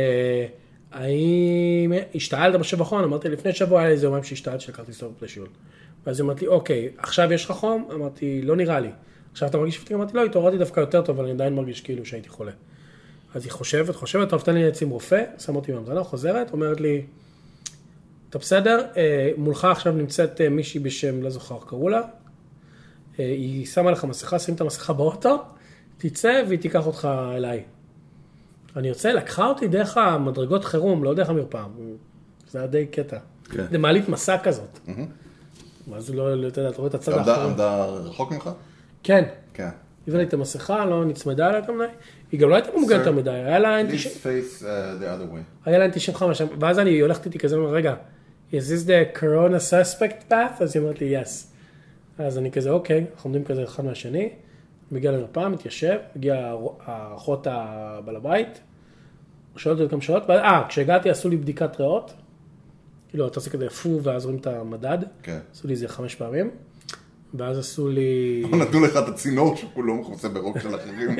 האם השתעלת בשבוע האחרון? אמרתי, לפני שבוע היה לי איזה יומיים שהשתעלת שלקחתי סטופ לשיעול. ואז היא אמרתי, אוקיי, עכשיו יש לך חום? אמרתי, לא נראה לי. עכשיו אתה מרגיש שפתים? אמרתי, לא, התעוררתי דווקא יותר טוב, אבל אני עדיין מרגיש כאילו שהייתי חולה. אז היא חושבת, טוב, תן לי להציע עם רופא, שם אותי מהמתנה, חוזרת, אומרת לי, אתה בסדר, מולך עכשיו נמצאת מישהי בשם, לא זוכר, קראו לה, היא שמה לך מסכה, שים את המסכה באוטו, תצא והיא תיקח אותך אליי. אני יוצא, לקחה אותי דרך המדרגות חירום, לא דרך המרפאה, זה היה די קטע. זה מעלית מסע כזאת. ואז לא יודע, אתה רואה את הצד האחרון. עמדה רחוק ממך? כן. כן. הביא לי את המסכה, לא נצמדה עליה יותר מדי. היא גם לא הייתה מוגנת יותר מדי, היה לה... Please face the other way. היה לה 95, ואז אני הולכת איתי כזה, רגע, is this the corona suspect path? אז היא אומרת לי, yes. אז אני כזה, אוקיי, אנחנו עומדים כזה אחד מהשני, מגיע למרפאה, מתיישב, מגיע האחות הבעל הבית, שואלת אותי כמה שאלות, כשהגעתי עשו לי בדיקת ריאות, כאילו, אתה עושה כזה פו, ואז רואים את המדד, עשו לי איזה 5 פעמים, ואז עשו לי... נתנו לך את הצינור שכולו מכוסה ברוק של אחרים.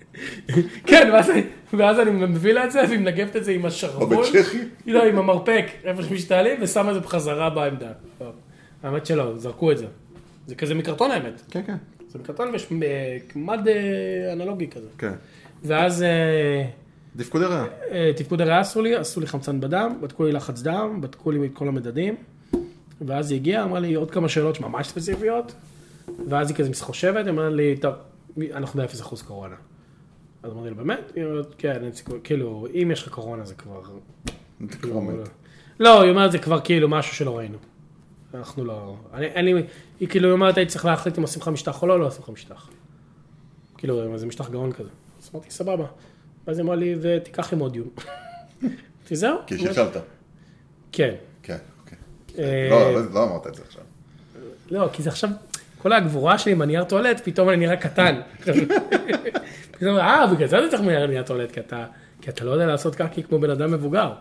כן, ואז אני מביא לה את זה, והיא מנגבת את זה עם השרבול. או בצ'כי? לא, עם המרפק, איפה שמשתעלים, ושם את זה בחזרה בעמדה. האמת שלא, זרקו את זה. זה כזה מקרטון האמת. כן, כן. זה מקרטון ויש כמד אנלוגי כזה. כן. ואז... תפקוד הריאה. תפקוד הריאה עשו לי חמצן בדם, בדקו לי לחץ דם, בדקו לי את כל המדדים. ואז היא הגיעה, אמרה לי עוד כמה שאלות ממש ספציפיות, ואז היא כזה חושבת, אמרה לי, טוב, אנחנו ב-0% קורונה. אז אמרתי לה, באמת? היא אומרת, כן, אין סיכוי, כאילו, אם יש לך קורונה זה כבר... זה כבר מת. לא, היא אומרת, זה כבר כאילו משהו שלא ראינו. אנחנו לא... היא כאילו אומרת, הייתי צריך להחליט אם עושים לך משטח או לא, לא עושים לך משטח. כאילו, זה משטח גאון כזה. אז אמרתי, סבבה. ואז היא אמרה לי, ותיקח עם עוד יום. תזהו? כי שחלת. כן. כן. לא אמרת את זה עכשיו. לא, כי זה עכשיו, כל הגבורה שלי עם הנייר טואלט, פתאום אני נראה קטן. פתאום, בגלל זה אתה צריך נייר טואלט, כי אתה לא יודע לעשות קקי כמו בן אדם מבוגר.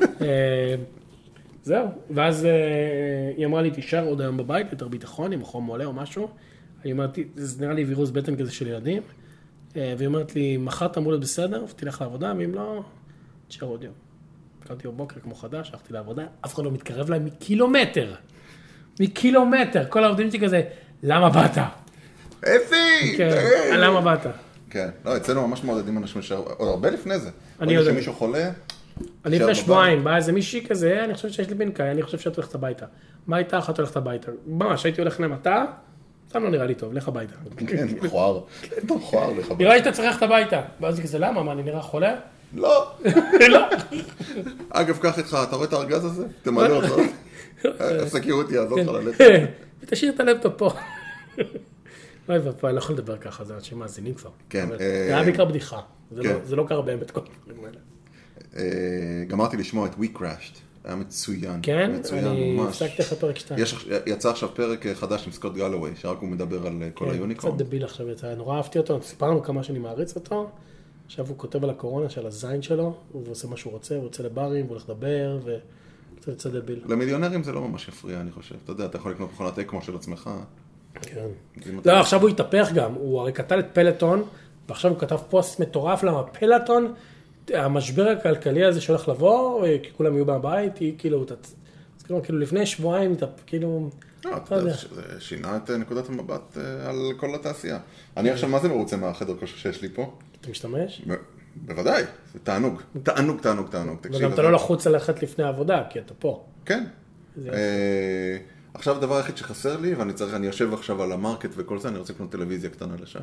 זהו, ואז היא אמרה לי, תישאר עוד היום בבית, יותר ביטחון, עם חום עולה או משהו. אני אמרתי, זה נראה לי וירוס בטן כזה של ילדים. והיא אומרת לי, מחר תאמרו להיות בסדר, ותלך לעבודה, ואם לא, תשאר עוד יום. קמתי בבוקר כמו חדש, הלכתי לעבודה, אף אחד לא מתקרב להם מקילומטר. כל העובדים שלי כזה, למה באת? אפי! כן, למה באת? כן, לא, אצלנו ממש מעודדים אנשים עוד הרבה לפני זה. אני יודע. שמישהו חולה, אני לפני שבועיים, בא איזה מישהי כזה, אני חושב שיש לי בנקאי, אני חושב שאת הולכת הביתה. מה איתה? אחת הולכת הביתה. ממש, הייתי הולך להם, אתה לא נראה לי טוב, לך הביתה. כן, מכוער. מכוער לך הביתה. נראה לי שאתה צריך ללכת הביתה. ואז כזה, למה? מה, אני נראה חולה? לא. לא. אגב, קח איתך, אתה רואה את הארגז הזה? תמלא אותו. הסקיוריטי יעזור לך ללכת. ותשאיר את הלפטופ פה. אוי ופה, אני לא יכול לדבר ככה, זה אנשים מאזינים כבר. כן. זה היה בעיקר בדיחה. זה לא קרה באמת כל הדברים האלה. גמרתי לשמוע את We Crashed. היה מצוין. כן? מצוין, אני ממש. הפסקתי אחרי פרק 2. יצא עכשיו פרק חדש עם סקוט גלווי, שרק הוא מדבר על כל היוניקורן. קצת דביל עכשיו יצא, נורא אהבתי אותו, סיפרנו כמה שאני מעריץ אותו, עכשיו הוא כותב על הקורונה של הזין שלו, הוא עושה מה שהוא רוצה, הוא יוצא לברים, הוא הולך לדבר, וקצת יצא דביל. למיליונרים זה לא ממש יפריע, אני חושב. אתה יודע, אתה יכול לקנות מכונת אקמו של עצמך. כן. לא, עכשיו הוא התהפך גם, הוא הרי כתב את פלטון, ועכשיו הוא כתב פוסט מטורף, למה פלטון, המשבר הכלכלי הזה שהולך לבוא, כי כולם יהיו בבית, היא כאילו, כאילו לפני שבועיים, כאילו, זה שינה את נקודת המבט על כל התעשייה. אני עכשיו מה זה מרוצה מהחדר כושר שיש לי פה? אתה משתמש? בוודאי, זה תענוג. תענוג. וגם אתה לא לחוץ ללכת לפני העבודה, כי אתה פה. כן. עכשיו הדבר היחיד שחסר לי, ואני יושב עכשיו על המרקט וכל זה, אני רוצה לקנות טלוויזיה קטנה לשם.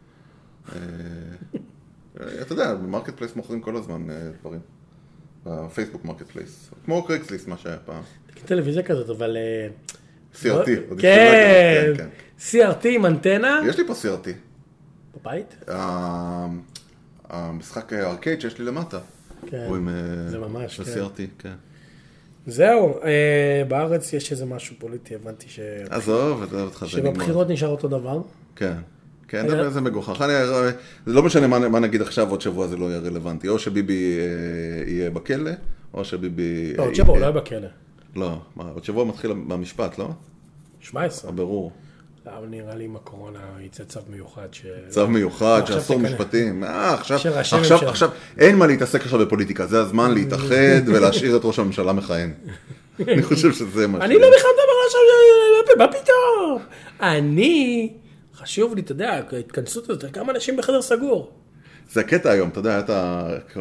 אתה יודע, במרקט פלייס מוכרים כל הזמן דברים. בפייסבוק מרקט פלייס. כמו קריקסליסט, מה שהיה פעם. טלוויזיה כזאת, אבל... CRT. כן, CRT עם אנטנה. יש לי פה CRT. בבית? המשחק הארקייד שיש לי למטה. כן, זה ממש, כן. CRT, כן. זהו, בארץ יש איזה משהו פוליטי, הבנתי עזוב, זה אותך זה נגמר. שבבחירות נשאר אותו דבר. כן. כן, זה מגוחך. זה לא משנה מה נגיד עכשיו, עוד שבוע זה לא יהיה רלוונטי. או שביבי יהיה בכלא, או שביבי... לא, עוד שבוע הוא לא יהיה בכלא. לא, עוד שבוע מתחיל במשפט, לא? 17. ברור. אבל נראה לי עם הקורונה יצא צו מיוחד צו מיוחד, שאסור משפטים. עכשיו, אין מה להתעסק עכשיו בפוליטיקה, זה הזמן להתאחד ולהשאיר את ראש הממשלה מכהן. אני חושב שזה מה ש... אני לא בכלל דבר עכשיו, מה פתאום? חשוב לי, אתה יודע, ההתכנסות הזאת, כמה אנשים בחדר סגור. זה הקטע היום, אתה יודע, היה את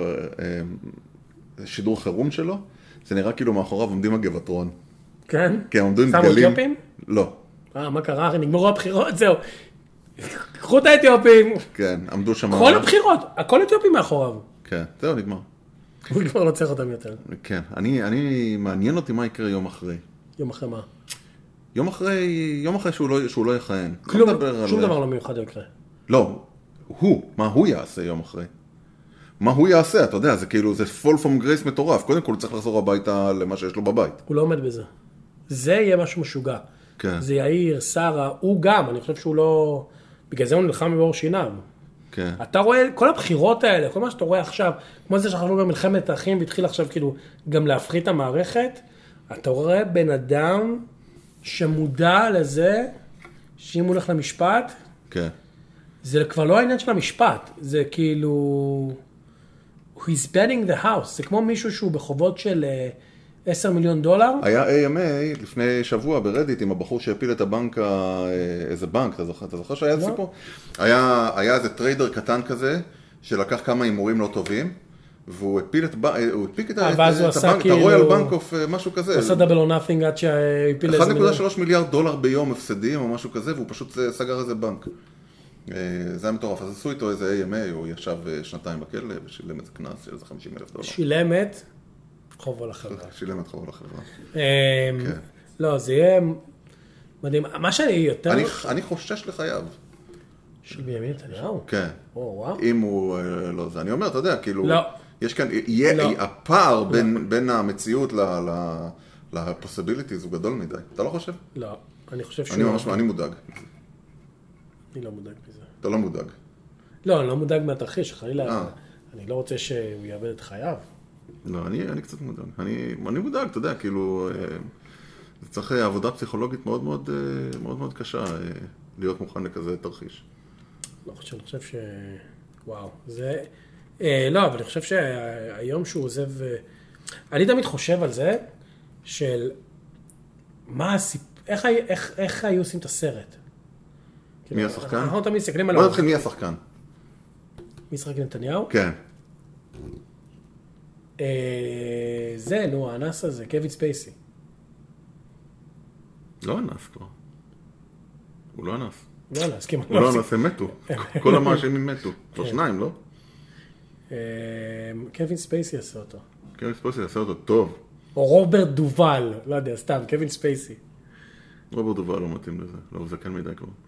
השידור חירום שלו, זה נראה כאילו מאחוריו עומדים הגבעתרון. כן? כן, עומדו עם שמו דגלים. אתיופים? לא. מה קרה? הרי נגמרו הבחירות, זהו. קחו את האתיופים. כן, עמדו שם... כל הבחירות, הכל אתיופים מאחוריו. כן, זהו, נגמר. הוא כבר לא צריך אותם יותר. כן, מעניין אותי מה יקרה יום אחרי. יום אחרי מה? יום אחרי שהוא לא יכהן. שום דבר לא מיוחד יקרה. לא, מה הוא יעשה יום אחרי? מה הוא יעשה, אתה יודע, זה כאילו, זה fall from grace מטורף. קודם כל הוא צריך לחזור הביתה למה שיש לו בבית. הוא לא עומד בזה. זה יהיה משהו משוגע. כן. זה יאיר, שרה, הוא גם, אני חושב שהוא לא... בגלל זה הוא נלחם בבור שיניו. כן. אתה רואה, כל הבחירות האלה, כל מה שאתה רואה עכשיו, כמו זה שאנחנו במלחמת האחים, והתחיל עכשיו כאילו גם להפחית את המערכת, אתה רואה בן אדם שמודע לזה, שאם הוא הולך למשפט, כן. זה כבר לא העניין של המשפט, זה כאילו... He's betting the house, זה כמו מישהו שהוא בחובות של $10 מיליון. היה AMA לפני שבוע ברדיט עם הבחור שהפיל את הבנק, איזה בנק, אתה זוכר שהיה את סיפור? היה איזה טריידר קטן כזה, שלקח כמה הימורים לא טובים, והוא הפיל את הבנק, את הרויאל בנק אוף משהו כזה. הוא עשה דאבל או נאפינג עד שהפיל איזה מיליון. $1.3 מיליארד ביום הפסדים או משהו כזה, והוא פשוט סגר איזה בנק. זה היה מטורף, אז עשו איתו איזה AMA, הוא ישב 2 בכלא ושילם את הקנס של איזה $50,000. שילם את חובו לחברה. שילם את חובו לחברה. לא, זה יהיה מדהים. מה שאני יותר... אני חושש לחייו. של בנימין נתניהו? כן. אם הוא לא זה. אני אומר, אתה יודע, כאילו... לא. יש כאן, הפער בין המציאות ל-possibilities הוא גדול מדי. אתה לא חושב? לא, אני חושב שהוא... אני מודאג. אני לא מודאג בזה. אתה לא מודאג. לא, אני לא מודאג מהתרחיש, חלילה. אני לא רוצה שהוא יאבד את חייו. לא, אני קצת מודאג. אני מודאג, אתה יודע, כאילו, זה צריך עבודה פסיכולוגית מאוד מאוד מאוד מאוד קשה להיות מוכן לכזה תרחיש. לא חושב, אני חושב וואו, זה... לא, אבל אני חושב שהיום שהוא עוזב... אני תמיד חושב על זה, של... איך היו עושים את הסרט? מי השחקן? אנחנו תמיד מסתכלים על... בוא נתחיל מי השחקן. מי שחק נתניהו? כן. זה, נו, האנס הזה, קווין ספייסי. לא אנס כבר. הוא לא אנס. לא אנס, כמעט הוא לא אנס, הם מתו. כל המאשימים מתו. כבר שניים, לא? קווין ספייסי עשה אותו. קווין ספייסי עשה אותו טוב. או רוברט דובל, לא יודע, סתם, קווין ספייסי. רוברט דובל לא מתאים לזה. לא, הוא זקן מדי כבר.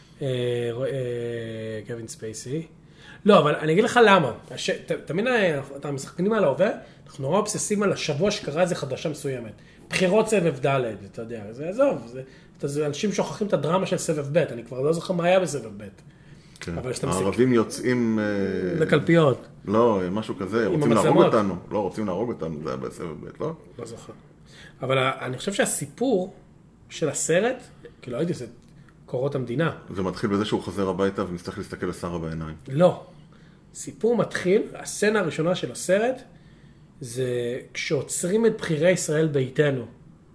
קווין ספייסי. לא, אבל אני אגיד לך למה. תמיד אתה משחקנים על ההווה, אנחנו נורא אובססיביים על השבוע שקרה איזה חדשה מסוימת. בחירות סבב ד', אתה יודע, זה עזוב. אנשים שוכחים את הדרמה של סבב ב', אני כבר לא זוכר מה היה בסבב ב'. הערבים יוצאים... לקלפיות. לא, משהו כזה, רוצים להרוג אותנו. לא, רוצים להרוג אותנו, זה היה בסבב ב', לא? לא זוכר. אבל אני חושב שהסיפור של הסרט, כאילו הייתי עושה קורות המדינה. זה מתחיל בזה שהוא חוזר הביתה ומצטרך להסתכל לשרה בעיניים. לא. סיפור מתחיל, הסצנה הראשונה של הסרט, זה כשעוצרים את בחירי ישראל ביתנו.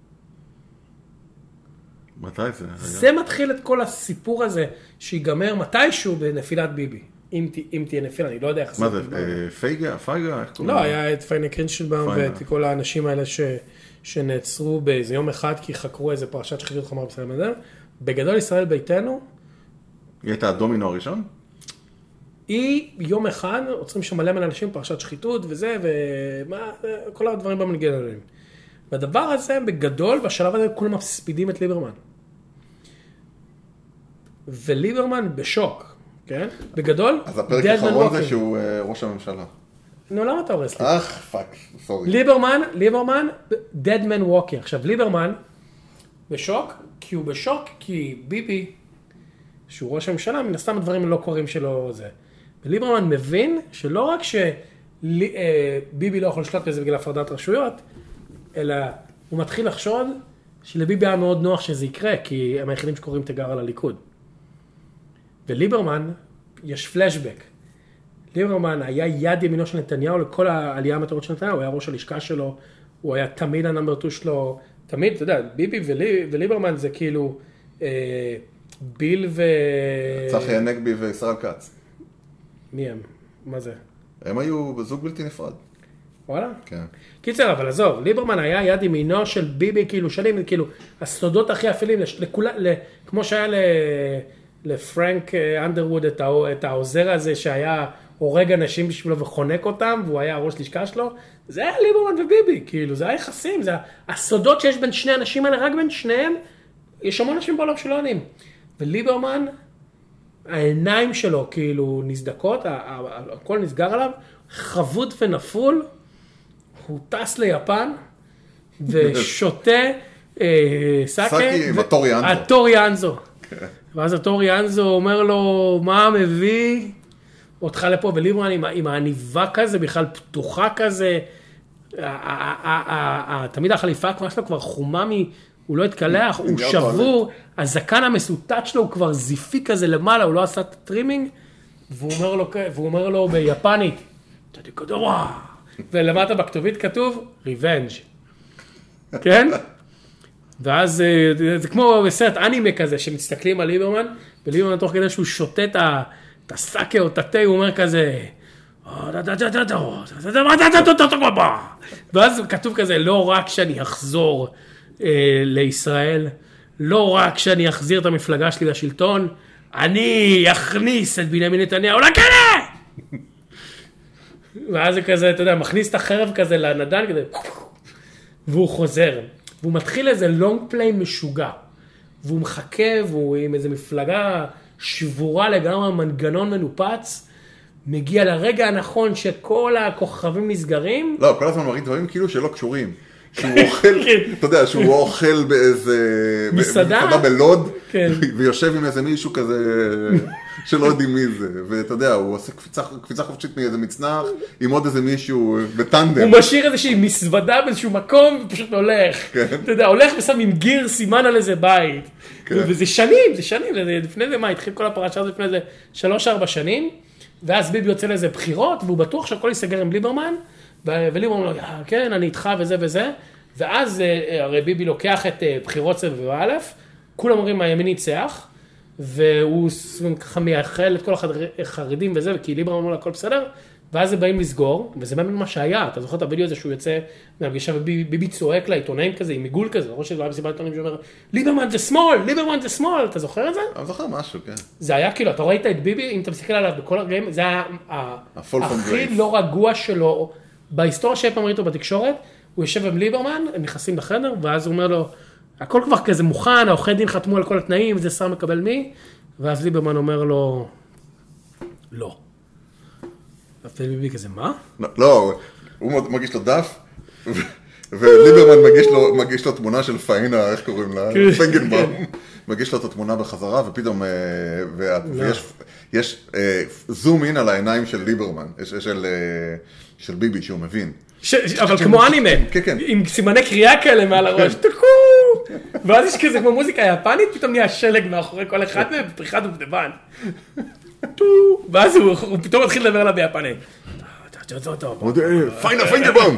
מתי זה היה? זה מתחיל את כל הסיפור הזה, שיגמר מתישהו בנפילת ביבי. אם תהיה נפילה, אני לא יודע איך זה. מה זה, פייגה? לא, היה את פיינה קרינשלבאום ואת כל האנשים האלה שנעצרו באיזה יום אחד, כי חקרו איזה פרשת שחיתות חמורה בסדר מדם. בגדול ישראל ביתנו... היא הייתה הדומינו הראשון? היא יום אחד, עוצרים שם מלא אנשים פרשת שחיתות וזה, וכל הדברים במנגן עליהם. והדבר הזה בגדול, בשלב הזה כולם מספידים את ליברמן. וליברמן בשוק, כן? בגדול, אז הפרק האחרון זה שהוא ראש הממשלה. נו, למה אתה הורס לי? פאק, סורי. ליברמן, dead man walking. עכשיו, ליברמן בשוק, כי הוא בשוק, כי ביבי, שהוא ראש הממשלה, מן הסתם הדברים לא קוראים שלו זה. וליברמן מבין שלא רק שביבי לא יכול לשלוט בזה בגלל הפרדת רשויות, אלא הוא מתחיל לחשוד שלביבי היה מאוד נוח שזה יקרה, כי הם היחידים שקוראים תיגר על הליכוד. וליברמן, יש פלשבק. ליברמן היה יד ימינו של נתניהו לכל העלייה המטרות של נתניהו, הוא היה ראש הלשכה שלו, הוא היה תמיד הנאמבר 2 שלו, תמיד, אתה יודע, ביבי וליברמן זה כאילו ביל צחי הנגבי וישראל כץ. מי הם? מה זה? הם היו בזוג בלתי נפרד. וואלה? כן. קיצר, אבל עזוב, ליברמן היה יד ימינו של ביבי, כאילו שנים, כאילו, הסודות הכי אפלים, כמו שהיה לפרנק אנדרווד את העוזר הזה שהיה הורג אנשים בשבילו וחונק אותם, והוא היה הראש לשכה שלו, זה היה ליברמן וביבי, כאילו, זה היה יחסים, זה הסודות שיש בין שני אנשים האלה, רק בין שניהם, יש המון אנשים בעולם שלא עונים. וליברמן, העיניים שלו כאילו נסדקות, הכל נסגר עליו, חבוד ונפול, הוא טס ליפן, ושותה סאקי, הטורי אנזו. ואז הטורי אנזו אומר לו, מה מביא אותך לפה? וליברמן עם העניבה כזה, בכלל פתוחה כזה, תמיד החליפה כבר שלו כבר חומה הוא לא התקלח, הוא שבור, הזקן המסוטט שלו הוא כבר זיפי כזה למעלה, הוא לא עשה את הטרימינג, והוא אומר לו ביפנית, תדיקודורה, ולמטה בכתובית כתוב, ריבנג', כן? ואז זה כמו בסרט אנימה כזה, שמסתכלים על ליברמן, וליברמן תוך כדי שהוא שותה את הסאקה או את התה, הוא אומר כזה, ואז כתוב כזה, לא רק שאני אחזור לישראל, לא רק שאני אחזיר את המפלגה שלי לשלטון, אני אכניס את בנימין נתניהו לכלא! ואז זה כזה, אתה יודע, מכניס את החרב כזה לנדן כזה, והוא חוזר. והוא מתחיל איזה לונג פליי משוגע. והוא מחכה, והוא עם איזה מפלגה שבורה לגמרי, מנגנון מנופץ, מגיע לרגע הנכון שכל הכוכבים נסגרים. לא, כל הזמן מראים דברים כאילו שלא קשורים. שהוא אוכל, אתה יודע, שהוא אוכל באיזה... מסעדה בלוד, ויושב עם איזה מישהו כזה שלא יודעים מי זה. ואתה יודע, הוא עושה קפיצה חופשית מאיזה מצנח, עם עוד איזה מישהו בטנדם. הוא משאיר איזושהי מסוודה באיזשהו מקום, ופשוט הולך. אתה יודע, הולך ושם עם גיר סימן על איזה בית. וזה שנים, לפני זה מה, התחיל כל הפרשה הזה לפני זה 3-4 שנים, ואז ביבי יוצא לאיזה בחירות, והוא בטוח שהכל ייסגר עם ליברמן, וליברמן אומר, כן, אני איתך וזה וזה, ואז הרי ביבי לוקח את בחירות סבב א', כולם אומרים, הימין ניצח, והוא ככה מייחל את כל החרדים וזה, כי ליברמן אומר לה, הכל בסדר, ואז הם באים לסגור, וזה באמת מה שהיה, אתה זוכר את הוידאו הזה שהוא יוצא מהפגישה, וביבי צועק לעיתונאים כזה, עם עיגול כזה, ראש של מסיבת עיתונאים שאומר, ליברמן זה שמאל, ליברמן זה שמאל, אתה זוכר את זה? אני זוכר משהו, כן. זה היה כאילו, אתה ראית את ביבי, אם אתה מסתכל עליו בכל הרגעים, זה היה הכי לא רגוע שלו, בהיסטוריה שאפם ראיתו בתקשורת, הוא יושב עם ליברמן, הם נכנסים לחדר, ואז הוא אומר לו, הכל כבר כזה מוכן, העורכי דין חתמו על כל התנאים, וזה שר מקבל מי, ואז ליברמן אומר לו, לא. וביבי כזה, מה? לא, הוא מגיש לו דף, וליברמן מגיש לו תמונה של פאינה, איך קוראים לה? פנגנבאום. מגיש לו את התמונה בחזרה, ופתאום, יש זום אין על העיניים של ליברמן, של ביבי, שהוא מבין. אבל כמו אנימה, עם סימני קריאה כאלה מעל הראש, תקו! ואז יש כזה כמו מוזיקה יפנית, פתאום נהיה שלג מאחורי כל אחד מהם, בפריחת דובדבן. ואז הוא פתאום מתחיל לדבר עליו ביפנית. פיינה פנגנבאום!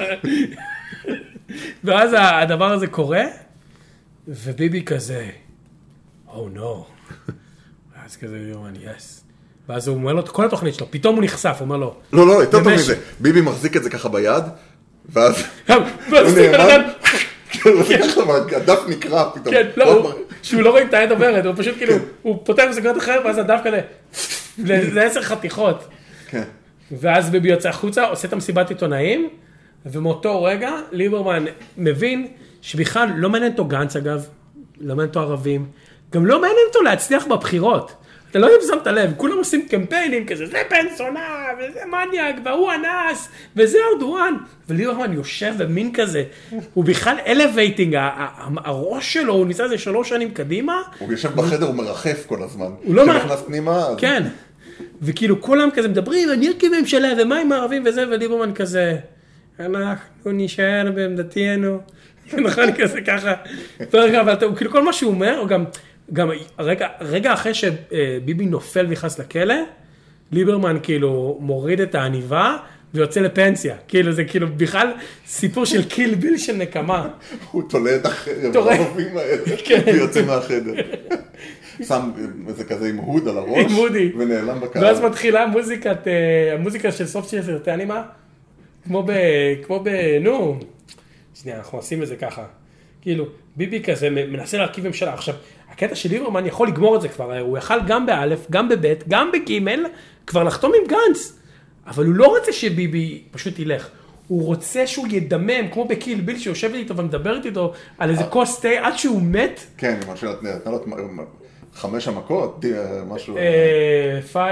ואז הדבר הזה קורה, וביבי כזה, Oh no. ואז כזה ליברמן, yes. ואז הוא אומר לו, כל התוכנית שלו, פתאום הוא נחשף, הוא אומר לו. לא, יותר טוב מזה. ביבי מחזיק את זה ככה ביד, ואז הוא נאמן, הדף נקרא פתאום. כן, לא, שהוא לא רואה את היד עוברת, הוא פשוט כאילו, הוא פותח בסגרת אחר, ואז הדף כזה, זה 10 חתיכות. כן. ואז ביבי יוצא החוצה, עושה את המסיבת עיתונאים, ומאותו רגע ליברמן מבין שבכלל לא מעניין אותו גנץ אגב, לא מעניין אותו ערבים, גם לא מעניין אותו להצליח בבחירות. אתה לא יודע שמת לב, כולם עושים קמפיינים כזה, זה פנסונה, וזה מניאק, והוא אנס, וזה ארדואן. וליברמן יושב ומין כזה, הוא בכלל אלווייטינג, הראש שלו, הוא ניסה איזה 3 שנים קדימה. הוא יושב בחדר, הוא מרחף כל הזמן. הוא לא מרחף פנימה. כן. וכאילו כולם כזה מדברים, אני ארכיב ממשלה, ומה עם הערבים וזה, וליברמן כזה, אנחנו נשאר בעמדתנו. נכון, כזה ככה. אבל כאילו כל מה שהוא אומר, או גם רגע אחרי שביבי נופל ונכנס לכלא, ליברמן כאילו מוריד את העניבה ויוצא לפנסיה. כאילו זה כאילו בכלל סיפור של קיל ביל של נקמה. הוא תולה את החרב, הערבים האלה, ויוצא מהחדר. שם איזה כזה עם הוד על הראש, ונעלם בקהל. ואז מתחילה המוזיקה של סוף של סרטי אנימה, כמו נו, שנייה, אנחנו עושים את זה ככה. כאילו, ביבי כזה מנסה להרכיב ממשלה. עכשיו, הקטע של ליברמן יכול לגמור את זה כבר, הוא יכל גם באלף, גם בבית, גם בגימל, כבר לחתום עם גנץ. אבל הוא לא רוצה שביבי פשוט ילך. הוא רוצה שהוא ידמם, כמו בקיל ביל, שיושב איתו ומדבר איתו על איזה כוס תה עד שהוא מת. כן, מה שנתנה לו 5 המכות, משהו... 5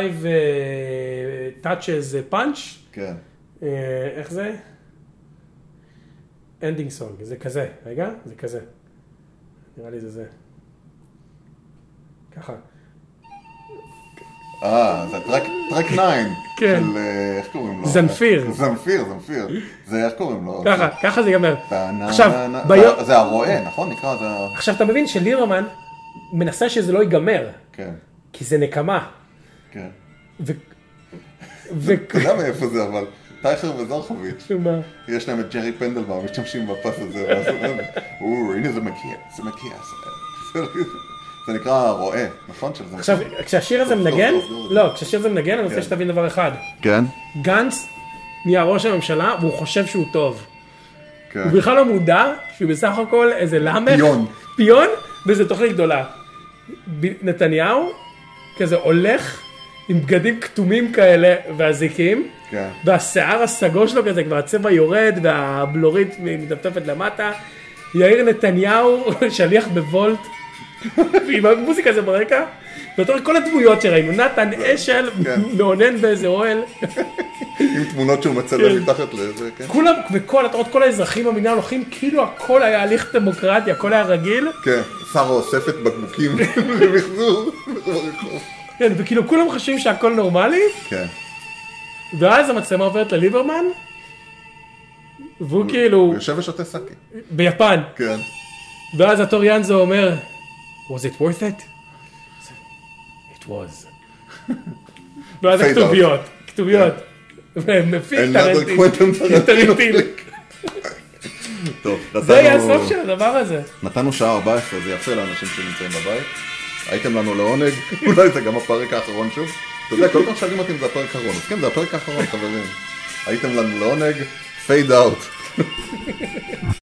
touches punch. כן. איך זה? אנדינג סונג, זה כזה, רגע, זה כזה. נראה לי זה. ככה. זה טרק 9. כן. של, איך קוראים לו? זנפיר. זנפיר. זה איך קוראים לו? ככה זה ייגמר. עכשיו, זה הרועה, נכון? נקרא זה... עכשיו, אתה מבין שליברמן מנסה שזה לא ייגמר. כן. כי זה נקמה. כן. אתה יודע מאיפה זה, אבל... טייכר וזרחוביץ'. מה? יש להם את ג'רי פנדלבאום, משתמשים בפס הזה. הנה זה מקיע. זה נקרא רועה, נכון? עכשיו, כשהשיר הזה מנגן, אני רוצה שתבין דבר אחד. כן. גנץ נהיה ראש הממשלה, והוא חושב שהוא טוב. הוא בכלל לא מודע, שהוא בסך הכל איזה למך. פיון, וזה תוכנית גדולה. נתניהו, כזה הולך עם בגדים כתומים כאלה והזיקים, והשיער הסגור שלו כזה, כבר הצבע יורד, והבלורית מתפתפת למטה. יאיר נתניהו, שליח בוולט, עם המוזיקה הזה ברקע, ואתה רואה כל הדמויות שראינו, נתן אשל, מעונן באיזה אוהל. עם תמונות שהוא מצלם מתחת לזה, כן. כולם, וכל, אתה רואה, כל האזרחים במדינה הולכים, כאילו הכל היה הליך דמוקרטי, הכל היה רגיל. כן, שרה אוספת בקבוקים למחזור. כן, וכאילו כולם חושבים שהכל נורמלי. כן. ואז המצלמה עוברת לליברמן, והוא כאילו... הוא יושב ושותה סאקי. ביפן. כן. ואז התור ינזו אומר, was it worth it? It was. ואז הכתוביות. ומפיק טרנטינו. טוב, זה היה הסוף של הדבר הזה. נתנו שעה 14, זה יפה לאנשים שנמצאים בבית. הייתם לנו לעונג, אולי זה גם הפרק האחרון שוב. אתה יודע, כל פעם שואלים אותי אם זה הפרק האחרון, אז כן, זה הפרק האחרון, חברים. הייתם לנו לעונג, fade out.